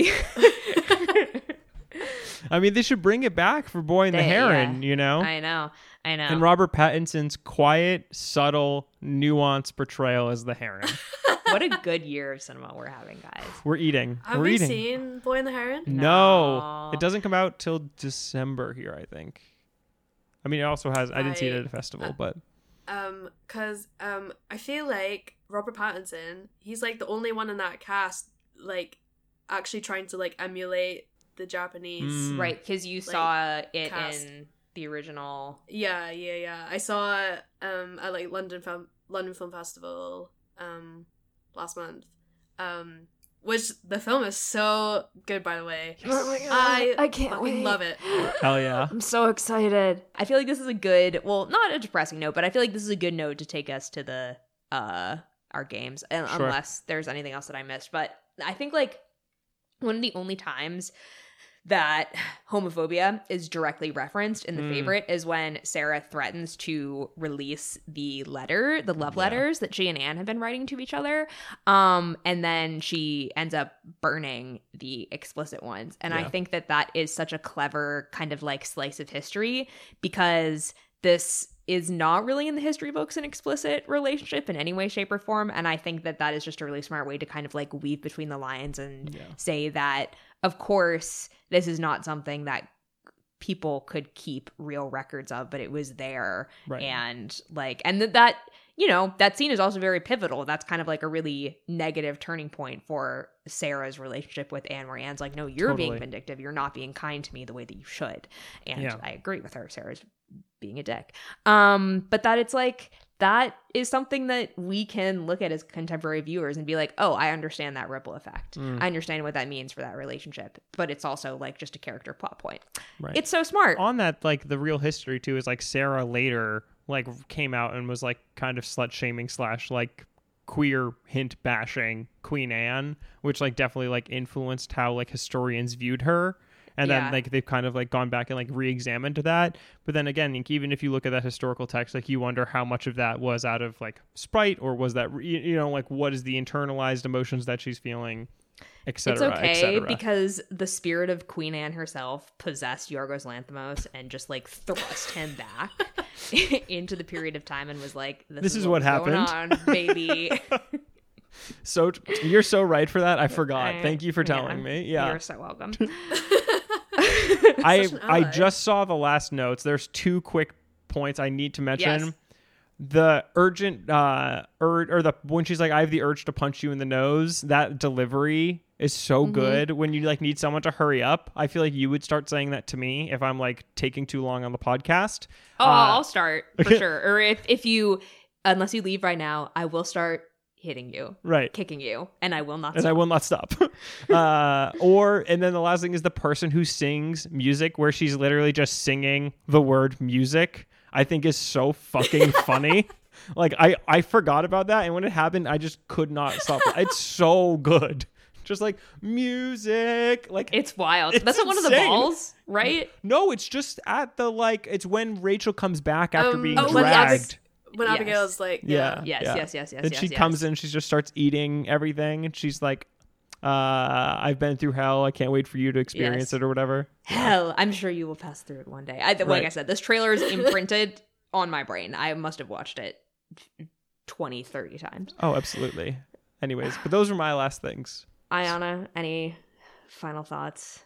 I mean, they should bring it back for Boy and the Heron, yeah. you know? I know. And Robert Pattinson's quiet, subtle, nuanced portrayal as the Heron. What a good year of cinema we're having, guys. We're eating. Have We're you eating. seen Boy and the Heron? No. No. It doesn't come out till December here, I think. I mean, it also has, I didn't see it at a festival, but. Cause I feel like Robert Pattinson, he's like the only one in that cast like actually trying to like emulate the Japanese. Mm. Right, because you Like, saw it cast. in the original. Yeah. I saw it at like London Film Festival last month. Which the film is so good, by the way. Oh my God, I can't fucking wait. love it. Hell yeah. I'm so excited. I feel like this is a good, well, not a depressing note, but I feel like this is a good note to take us to the our games, and Sure. unless there's anything else that I missed. But I think like one of the only times that homophobia is directly referenced in The Favorite is when Sarah threatens to release the love letters that she and Anne have been writing to each other. And then she ends up burning the explicit ones. And I think that is such a clever kind of like slice of history, because this is not really in the history books an explicit relationship in any way, shape, or form. And I think that is just a really smart way to kind of like weave between the lines and say that, of course, this is not something that people could keep real records of, but it was there. Right. And like, and that, you know, that scene is also very pivotal. That's kind of like a really negative turning point for Sarah's relationship with Anne, where Anne's like, no, you're being vindictive. You're not being kind to me the way that you should. And I agree with her. Sarah's being a dick. But that it's like, that is something that we can look at as contemporary viewers and be like, oh, I understand that ripple effect. I understand what that means for that relationship. But it's also like just a character plot point. Right. It's so smart. On that, like the real history too is like Sarah later like came out and was like kind of slut shaming / like queer hint bashing Queen Anne, which like definitely like influenced how like historians viewed her. And then like they've kind of like gone back and like re-examined that. But then again, like, even if you look at that historical text, like you wonder how much of that was out of like spite, or was that, you know, like what is the internalized emotions that she's feeling, etc. It's okay because the spirit of Queen Anne herself possessed Yorgos Lanthimos and just like thrust him back into the period of time and was like, this is what happened, going on, baby. So you're so right for that. I forgot. Thank you for telling me. Yeah, you're so welcome. I just saw the last notes. There's 2 quick points I need to mention. Yes. The urgent when she's like, I have the urge to punch you in the nose, that delivery is so good when you like need someone to hurry up. I feel like you would start saying that to me if I'm like taking too long on the podcast. I'll start for sure. Or if you, unless you leave right now, I will start hitting you, kicking you, and I will not stop. And then the last thing is the person who sings music where she's literally just singing the word music, I think is so fucking funny. Like I forgot about that, and when it happened I just could not stop. It's so good. Just like music, like it's wild. That's not one of the balls, right? No, it's just at the like, it's when Rachel comes back after being dragged. When Abigail's like, yes. And she comes in, she just starts eating everything, and she's like, I've been through hell. I can't wait for you to experience it or whatever. Hell, I'm sure you will pass through it one day. Like I said, this trailer is imprinted on my brain. I must have watched it 20, 30 times. Oh, absolutely. Anyways, but those are my last things. Ayana, any final thoughts?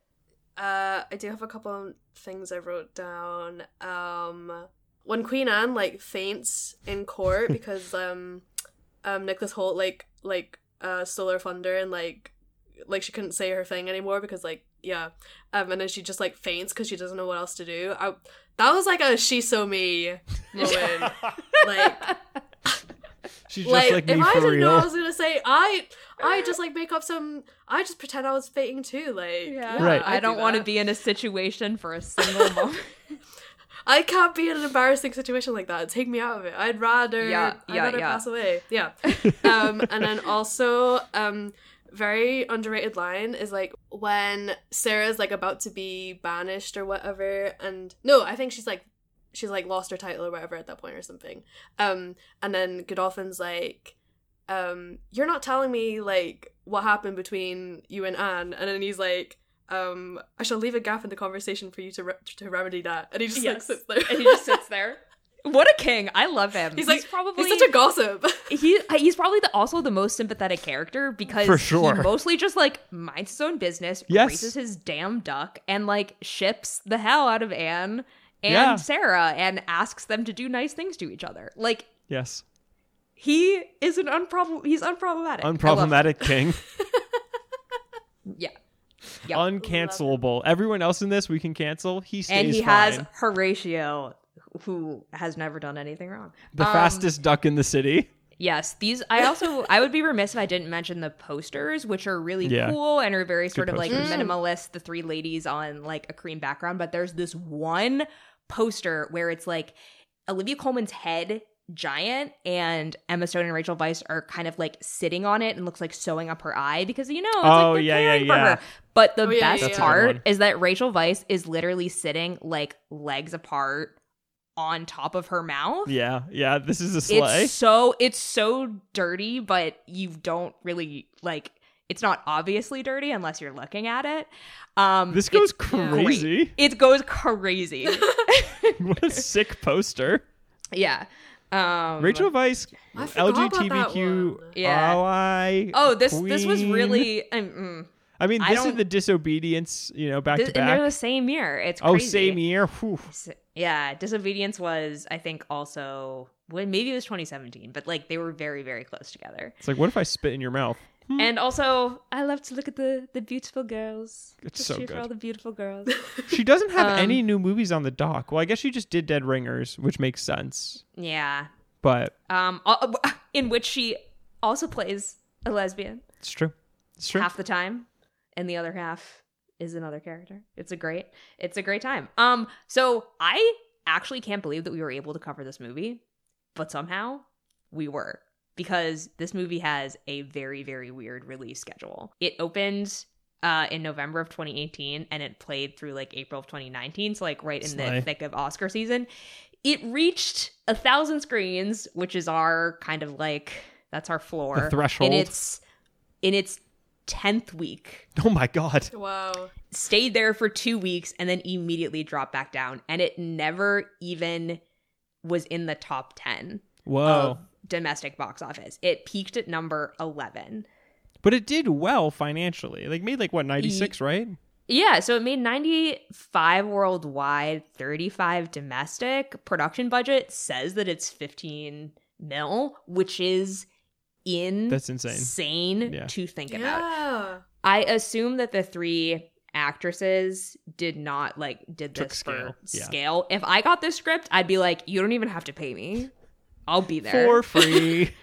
I do have a couple of things I wrote down. When Queen Anne like faints in court because Nicholas Hoult like stole her thunder, and like she couldn't say her thing anymore because and then she just like faints because she doesn't know what else to do. That was like a she so me moment. Like she's just like me if I for didn't real. know what I was gonna say, I just like make up I just pretend I was fainting too. Like right. I don't want to be in a situation for a single moment. I can't be in an embarrassing situation like that. Take me out of it. I'd rather pass away. Yeah. And then also, very underrated line is like when Sarah's like about to be banished or whatever, and no, I think she's like lost her title or whatever at that point or something. And then Godolphin's like, you're not telling me like what happened between you and Anne, and then he's like, I shall leave a gap in the conversation for you to remedy that. And he just like sits there. And he just sits there. What a king. I love him. He's such a gossip. He's probably also the most sympathetic character because for sure. He mostly just like minds his own business, raises his damn duck, and like ships the hell out of Anne and Sarah and asks them to do nice things to each other. Like, yes. He is he's unproblematic. Unproblematic king. Yeah. Yep. Uncancelable. Everyone else in this we can cancel. He stays fine. And he has Horatio, who has never done anything wrong. The fastest duck in the city. Yes, I would be remiss if I didn't mention the posters, which are really cool and are very sort of like minimalist. The 3 ladies on like a cream background, but there's this one poster where it's like Olivia Colman's head giant, and Emma Stone and Rachel Weisz are kind of like sitting on it and looks like sewing up her eye because it's like they're caring for her. But the best part is that Rachel Weisz is literally sitting like legs apart on top of her mouth. Yeah, this is a sleigh. It's so dirty, but you don't really like. It's not obviously dirty unless you're looking at it. This goes crazy. Great. It goes crazy. What a sick poster. Yeah. Rachel Weisz, LGBTQ ally. Oh, this was really. I mean, this is the Disobedience, back to back. And they're the same year. It's crazy. Oh, same year. Whew. Yeah, Disobedience was, I think, also maybe it was 2017, but like they were very, very close together. It's like, what if I spit in your mouth? And also, I love to look at the beautiful girls. It's so good. For all the beautiful girls. She doesn't have any new movies on the dock. Well, I guess she just did Dead Ringers, which makes sense. Yeah. But in which she also plays a lesbian. It's true. Half the time, and the other half is another character. It's a great time. So I actually can't believe that we were able to cover this movie, but somehow we were. Because this movie has a very, very weird release schedule. It opened in November of 2018 and it played through like April of 2019. So like right in the thick of Oscar season. It reached 1,000 screens, which is our kind of like, that's our floor. The threshold. In its 10th week. Oh my God. Wow. Stayed there for 2 weeks and then immediately dropped back down. And it never even was in the top 10. Whoa. Domestic box office. It peaked at number 11. But it did well financially. Like made like what, 96, right? Yeah, so it made 95 worldwide, 35 domestic. Production budget says that it's 15 mil, which is that's insane to think about. I assume that the three actresses did this for scale. If I got this script, I'd be like, you don't even have to pay me. I'll be there. For free.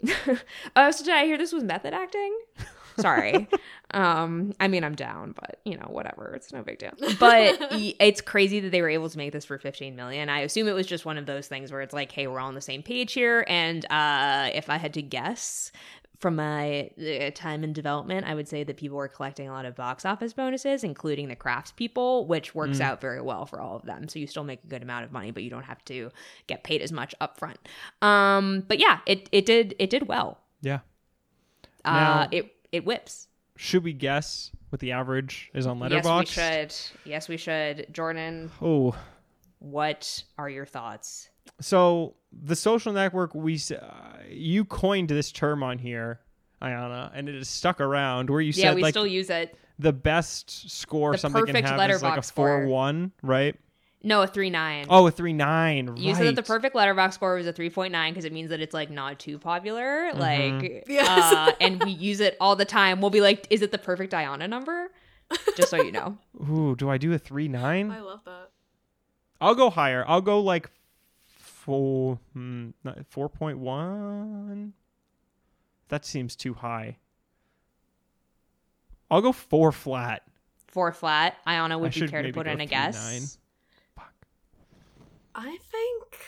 So did I hear this was method acting? Sorry. I mean, I'm down, but whatever. It's no big deal. But it's crazy that they were able to make this for $15 million. I assume it was just one of those things where it's like, hey, we're all on the same page here. And if I had to guess from my time in development, I would say that people were collecting a lot of box office bonuses, including the craftspeople, which works out very well for all of them. So you still make a good amount of money, but you don't have to get paid as much upfront. But yeah, it did well. Yeah. Now, it whips. Should we guess what the average is on Letterboxd? Yes, we should. Jordan. Oh. What are your thoughts? So the Social Network, you coined this term on here, Ayana, and it has stuck around. Where you said we still use it. The best score the something can have is like a 4.1, right? No, a 3.9. Oh, a 3.9. Right. You said that the perfect Letterboxd score was a 3.9 because it means that it's like not too popular. Yes. And we use it all the time. We'll be like, is it the perfect Ayana number? Just so you know. Ooh, do I do a 3.9? I love that. I'll go higher. I'll go like 4.1. That seems too high. I'll go 4 flat. 4 flat. Ayana, would you care to put in a guess? 3.9. Fuck. I think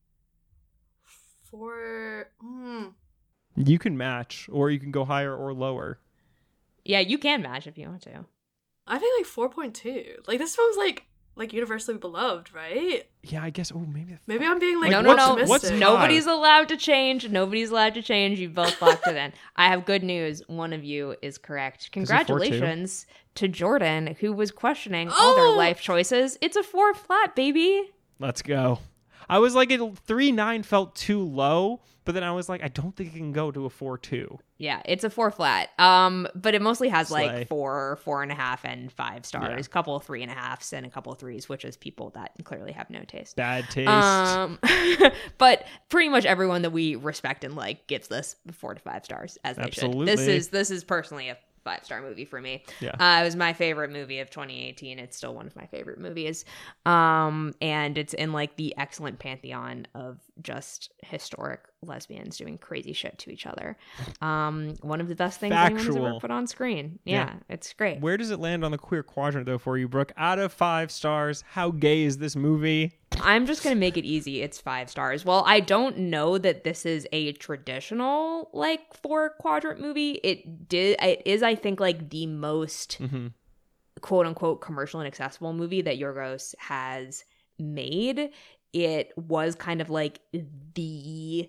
4. You can match, or you can go higher or lower. Yeah, you can match if you want to. I think like 4.2. Like this film's like universally beloved, right? Yeah, I guess. Oh, maybe I'm being like no. What's Nobody's allowed to change. You both locked it in. I have good news. One of you is correct. Congratulations to Jordan, who was questioning all their life choices. It's a 4 flat, baby. Let's go. I was like, 3.9 felt too low, but then I was like, I don't think it can go to a 4.2. Yeah, it's a 4 flat. But it mostly has Slay. like 4, 4.5, and 5 stars. A couple of 3.5s and a couple of 3s, which is people that clearly have no taste. Bad taste. But pretty much everyone that we respect and like gives this 4 to 5 stars, as they should. This is personally a 5-star movie for me. Yeah. It was my favorite movie of 2018. It's still one of my favorite movies. And it's in like the excellent pantheon of just historic lesbians doing crazy shit to each other. One of the best things anyone has ever put on screen. Yeah, it's great. Where does it land on the queer quadrant though for you, Brooke? Out of 5 stars, how gay is this movie? I'm just gonna make it easy. It's 5 stars. Well, I don't know that this is a traditional like 4-quadrant movie. It is, I think, like the most quote unquote commercial and accessible movie that Yorgos has made. It was kind of like the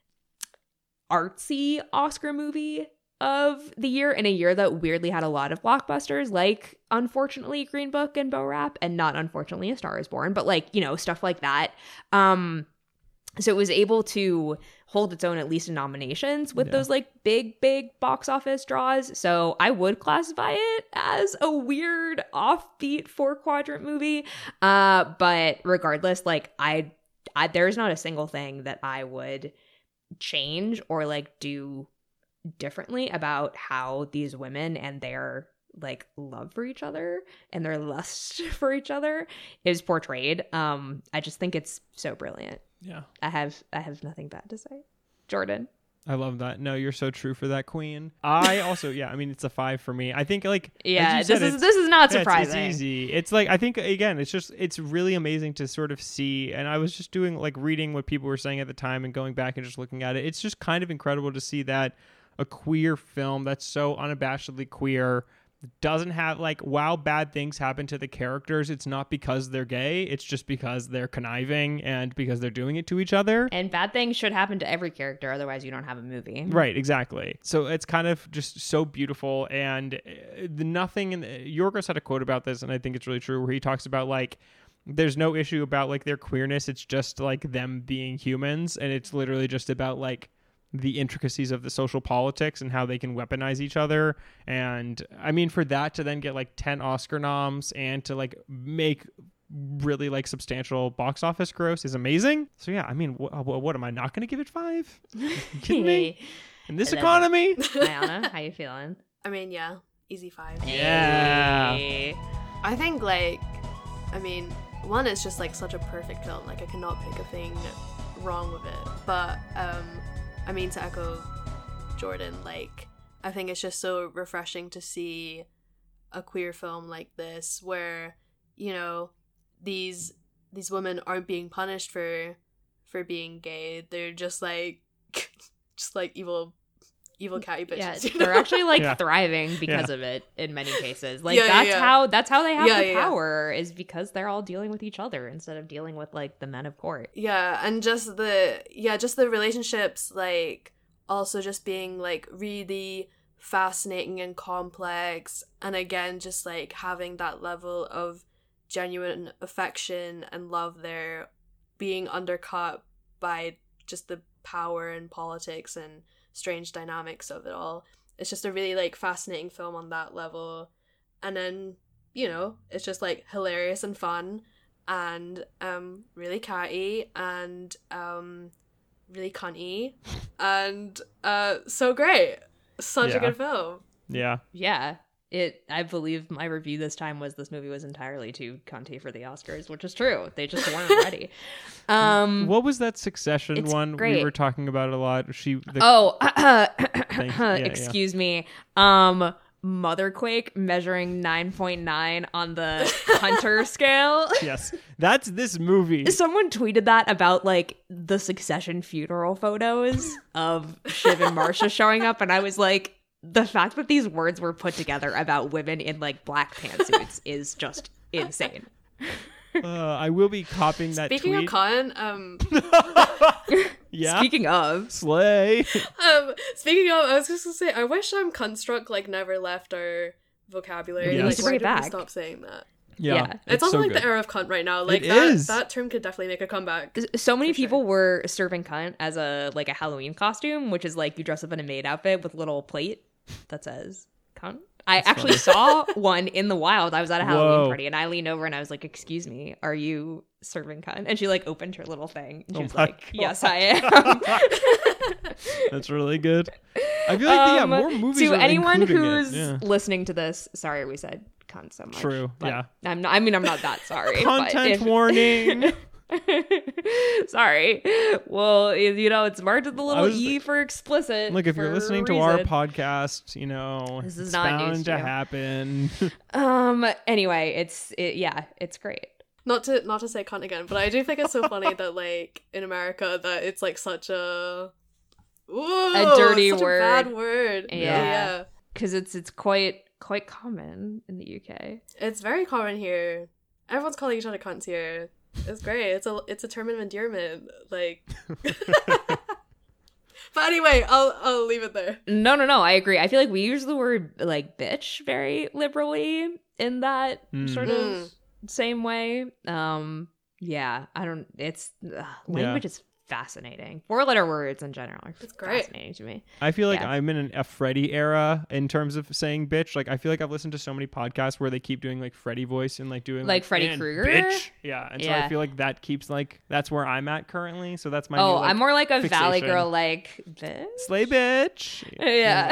artsy Oscar movie of the year, in a year that weirdly had a lot of blockbusters, like unfortunately Green Book and Bo Rap, and not unfortunately A Star Is Born, but like, you know, stuff like that. So it was able to hold its own, at least in nominations, with those like big box office draws. So I would classify it as a weird offbeat 4-quadrant movie. But regardless, like I there's not a single thing that I would change or like do differently about how these women and their like love for each other and their lust for each other is portrayed. I just think it's so brilliant. Yeah. I have nothing bad to say. Jordan. I love that. No, you're so true for that, queen. I also, I mean, it's a 5 for me. I think like, yeah, as you said, this is not surprising. It's easy. It's like, I think again, it's really amazing to sort of see. And I was just doing like reading what people were saying at the time and going back and just looking at it. It's just kind of incredible to see that a queer film that's so unabashedly queer doesn't have like, while bad things happen to the characters, it's not because they're gay, it's just because they're conniving and because they're doing it to each other. And bad things should happen to every character, otherwise you don't have a movie. Right, exactly. So it's kind of just so beautiful. And Yorgos had a quote about this, and I think it's really true, where he talks about like, there's no issue about like their queerness, it's just like them being humans, and it's literally just about like the intricacies of the social politics and how they can weaponize each other. And I mean, for that to then get like 10 Oscar noms and to like make really like substantial box office gross is amazing. So yeah, I mean, what am I not going to give it 5? You kidding me? In this economy? Ayana, how you feeling? I mean, yeah, easy 5. Yeah. I think like, I mean, one, it's just like such a perfect film. Like I cannot pick a thing wrong with it. But I mean, to echo Jordan, like, I think it's just so refreshing to see a queer film like this where, you know, these women aren't being punished for being gay. They're just like evil catty bitches. Yeah, you know? they're actually like thriving because of it in many cases. Like Yeah. that's how they have the power, is because they're all dealing with each other instead of dealing with like the men of court. Yeah, and just the relationships, like also just being like really fascinating and complex, and again just like having that level of genuine affection and love there being undercut by just the power and politics and strange dynamics of it all. It's just a really like fascinating film on that level. And then, you know, it's just like hilarious and fun and really catty and really cunty and so great. Such a good film. Yeah. Yeah. I believe my review this time was this movie was entirely too cunty for the Oscars, which is true. They just weren't ready. What was that Succession one great. we were talking about a lot? Excuse me. Motherquake measuring 9.9 on the Hunter scale. Yes, that's this movie. Someone tweeted that about like the Succession funeral photos of Shiv and Marcia showing up, and I was like, the fact that these words were put together about women in like black pantsuits is just insane. I will be copying that Speaking tweet. of con, Yeah. Speaking of slay. Speaking of, I was just gonna say, I wish construct like never left our vocabulary. Yes. Like, Bring why it did we back. stop saying that? Yeah. It's also so like good. the era of cunt right now. Like It is. that term could definitely make a comeback. so many For sure. people were serving cunt as a Halloween costume, which is like you dress up in a maid outfit with a little plate that says cunt. I actually saw one in the wild. I was at a Halloween party and I leaned over and I was like, "Excuse me, are you serving cunt?" And she like opened her little thing and she was like, God. "Yes, I am." That's really good. I feel like more movies to are anyone including who's it. Yeah. listening to this, sorry we said cunt so much. True, but yeah. I'm not that sorry. Content warning. Sorry. Well, you know, it's marked with the little E for explicit. Look, if for you're listening a to our reason. podcast, you know, This is it's not bound news to to you. happen. Anyway, it's great. not to say cunt again, but I do think it's so funny that like in America that it's like such a dirty such word. a bad word. Yeah. Because it's quite common in the UK. It's very common here. Everyone's calling each other cunts here. It's great. It's a term of endearment. Like, but anyway, I'll leave it there. No. I agree. I feel like we use the word like bitch very liberally in that sort of same way. Yeah. I don't. It's language is fascinating. 4-letter words in general are fascinating to me. I feel like I'm in a Freddie era in terms of saying bitch. Like I feel like I've listened to so many podcasts where they keep doing like Freddie voice and like doing like Freddy Krueger, bitch. Yeah, and so I feel like that keeps like that's where I'm at currently. So that's my new, like, I'm more like a fixation. Valley girl, like bitch. Slay bitch. Yeah.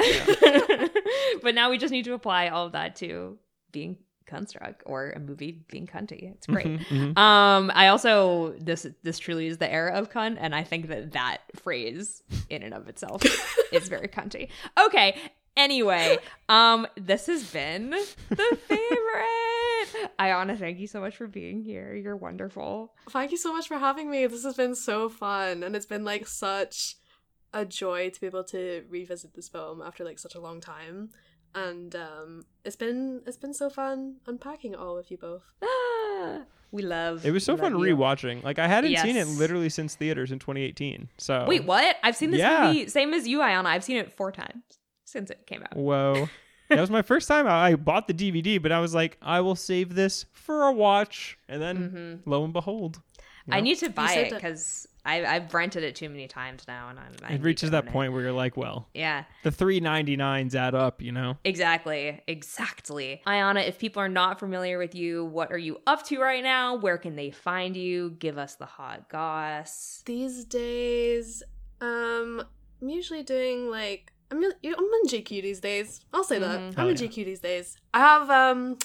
But now we just need to apply all of that to being construct or a movie being cunty. It's great. I also this truly is the era of cunt, and I think that phrase in and of itself is very cunty. Okay, anyway, this has been the favorite. Ayana, thank you so much for being here. You're wonderful. Thank you so much for having me. This has been so fun, and it's been like such a joy to be able to revisit this film after like such a long time. And it's been so fun unpacking it all with you both. We love it. Was so fun you. Rewatching. Like I hadn't seen it literally since theaters in 2018. So wait, what? I've seen this movie same as you, Ayana. I've seen it 4 times since it came out. Whoa. That was my first time. I bought the DVD, but I was like, I will save this for a watch, and then lo and behold, I need to buy it because I've rented it too many times now, and it reaches that point where you're like, well, yeah, the $3.99s add up, you know? Exactly. Ayana, if people are not familiar with you, what are you up to right now? Where can they find you? Give us the hot goss. These days, I'm usually doing like I'm in GQ these days. I'll say that I'm in GQ these days. I have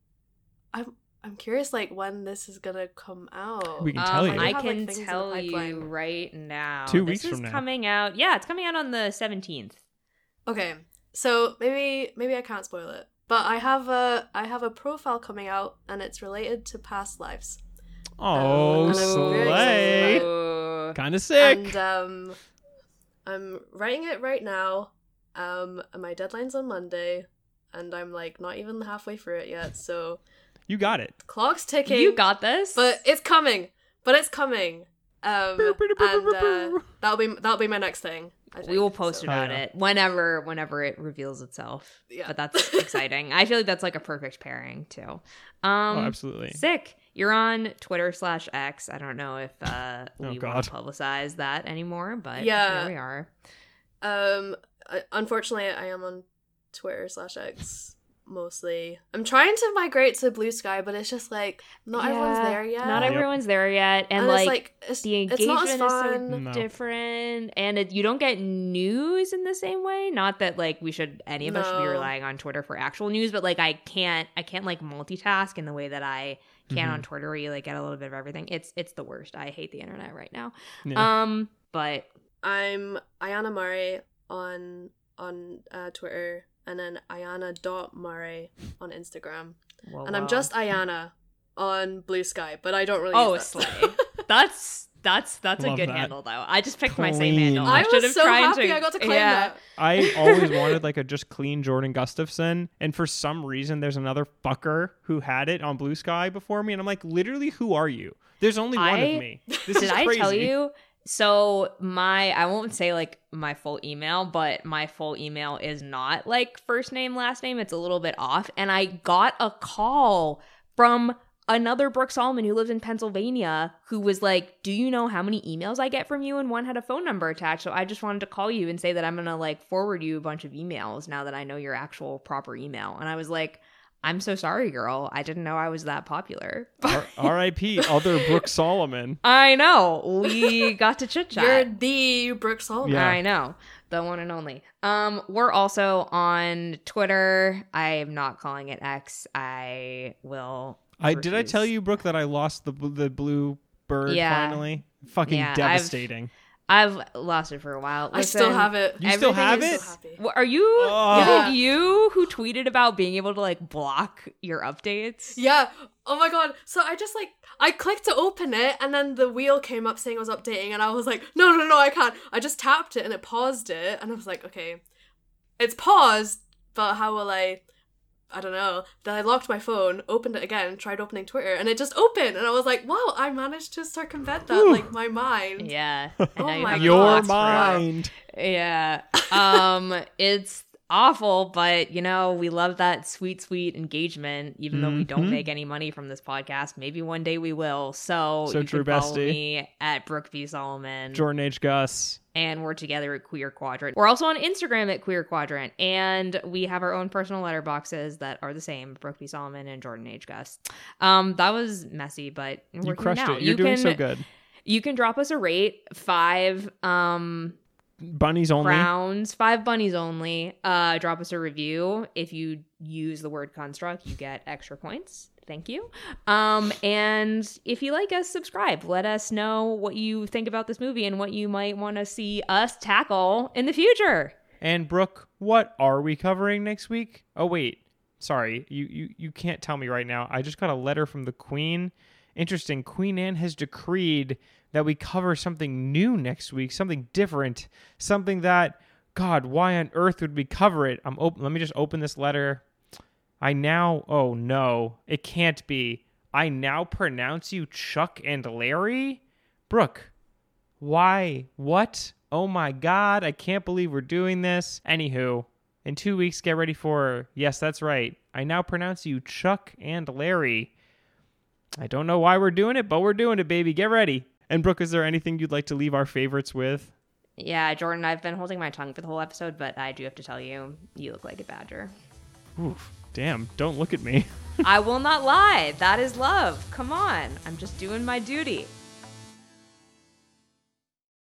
I'm curious, like, when this is gonna come out. We can tell you. I can tell you right now. 2 weeks from now. This is coming out. Yeah, it's coming out on the 17th. Okay, so maybe I can't spoil it, but I have a profile coming out, and it's related to past lives. Oh, slay! Kind of sick. And I'm writing it right now. And my deadline's on Monday, and I'm like not even halfway through it yet. So. You got it. Clock's ticking. You got this. But it's coming. And that'll be my next thing. We will post about it whenever it reveals itself. Yeah. But that's exciting. I feel like that's like a perfect pairing too. Absolutely. Sick. You're on Twitter/X. I don't know if we want to publicize that anymore, but here we are. Unfortunately, I am on Twitter/X. Mostly. I'm trying to migrate to Blue Sky, but it's just like not everyone's there yet. Not everyone's there yet, and like the engagement is so different, and you don't get news in the same way. Not that like any of us should be relying on Twitter for actual news, but like I can't like multitask in the way that I can on Twitter, where you like get a little bit of everything. It's the worst. I hate the internet right now. Yeah. But I'm Ayana Murray on Twitter. And then Ayana.Murray on Instagram. Whoa. I'm just Ayana on Blue Sky, but I don't really use that. Slay. That's a good handle though. I just picked my same handle. I was so happy I got to claim that. I always wanted like a just clean Jordan Gustafson, and for some reason there's another fucker who had it on Blue Sky before me, and I'm like, literally, who are you? There's only one of me. This is crazy. I tell you? So I won't say like my full email, but my full email is not like first name, last name. It's a little bit off. And I got a call from another Brooke Solomon who lives in Pennsylvania who was like, do you know how many emails I get from you? And one had a phone number attached. So I just wanted to call you and say that I'm going to like forward you a bunch of emails now that I know your actual proper email. And I was like, I'm so sorry, girl. I didn't know I was that popular. R.I.P. other Brooke Solomon. I know. We got to chit-chat. You're the Brooke Solomon. Yeah. I know. The one and only. We're also on Twitter. I am not calling it X. I will Did I tell you, Brooke, that I lost the blue bird finally? Fucking devastating. I've lost it for a while. I still have it. You still have Everything it? is so happy. Are you? Oh. Is Yeah. it you who tweeted about being able to like block your updates? Yeah. Oh my god. So I just I clicked to open it and then the wheel came up saying it was updating and I was like, no, I can't. I just tapped it and it paused it and I was like, okay, it's paused, but how will I don't know. Then I locked my phone, opened it again, tried opening Twitter, and it just opened. And I was like, wow, I managed to circumvent that, Whew. like, my mind. Yeah. And Oh now you my have God. Your blocks forever. mind. Yeah. It's awful, but you know, we love that sweet engagement, even though we don't Mhm. make any money from this podcast. Maybe one day we will. So So you true, can follow bestie. me at Brooke B. Solomon. Jordan H. Gus. And we're together at Queer Quadrant. We're also on Instagram at Queer Quadrant. And we have our own personal letterboxes that are the same, Brooke B. Solomon and Jordan H. Gus. That was messy, but we're You here crushed now. it. You're doing so good. You can drop us a rate, 5 Bunnies only. rounds, 5 bunnies only. Drop us a review. If you use the word construct, you get extra points. Thank you. And if you like us, subscribe. Let us know what you think about this movie and what you might want to see us tackle in the future. And Brooke, what are we covering next week? Oh wait, sorry, you can't tell me right now. I just got a letter from the Queen. Interesting. Queen Anne has decreed that we cover something new next week, something different, something that, God, why on earth would we cover it? Let me just open this letter. Oh no, it can't be. I now pronounce you Chuck and Larry? Brooke, why? What? Oh my God, I can't believe we're doing this. Anywho, in 2 weeks, get ready for, yes, that's right. I now pronounce you Chuck and Larry. I don't know why we're doing it, but we're doing it, baby. Get ready. And Brooke, is there anything you'd like to leave our favorites with? Yeah, Jordan, I've been holding my tongue for the whole episode, but I do have to tell you, you look like a badger. Oof, damn, don't look at me. I will not lie. That is love. Come on. I'm just doing my duty.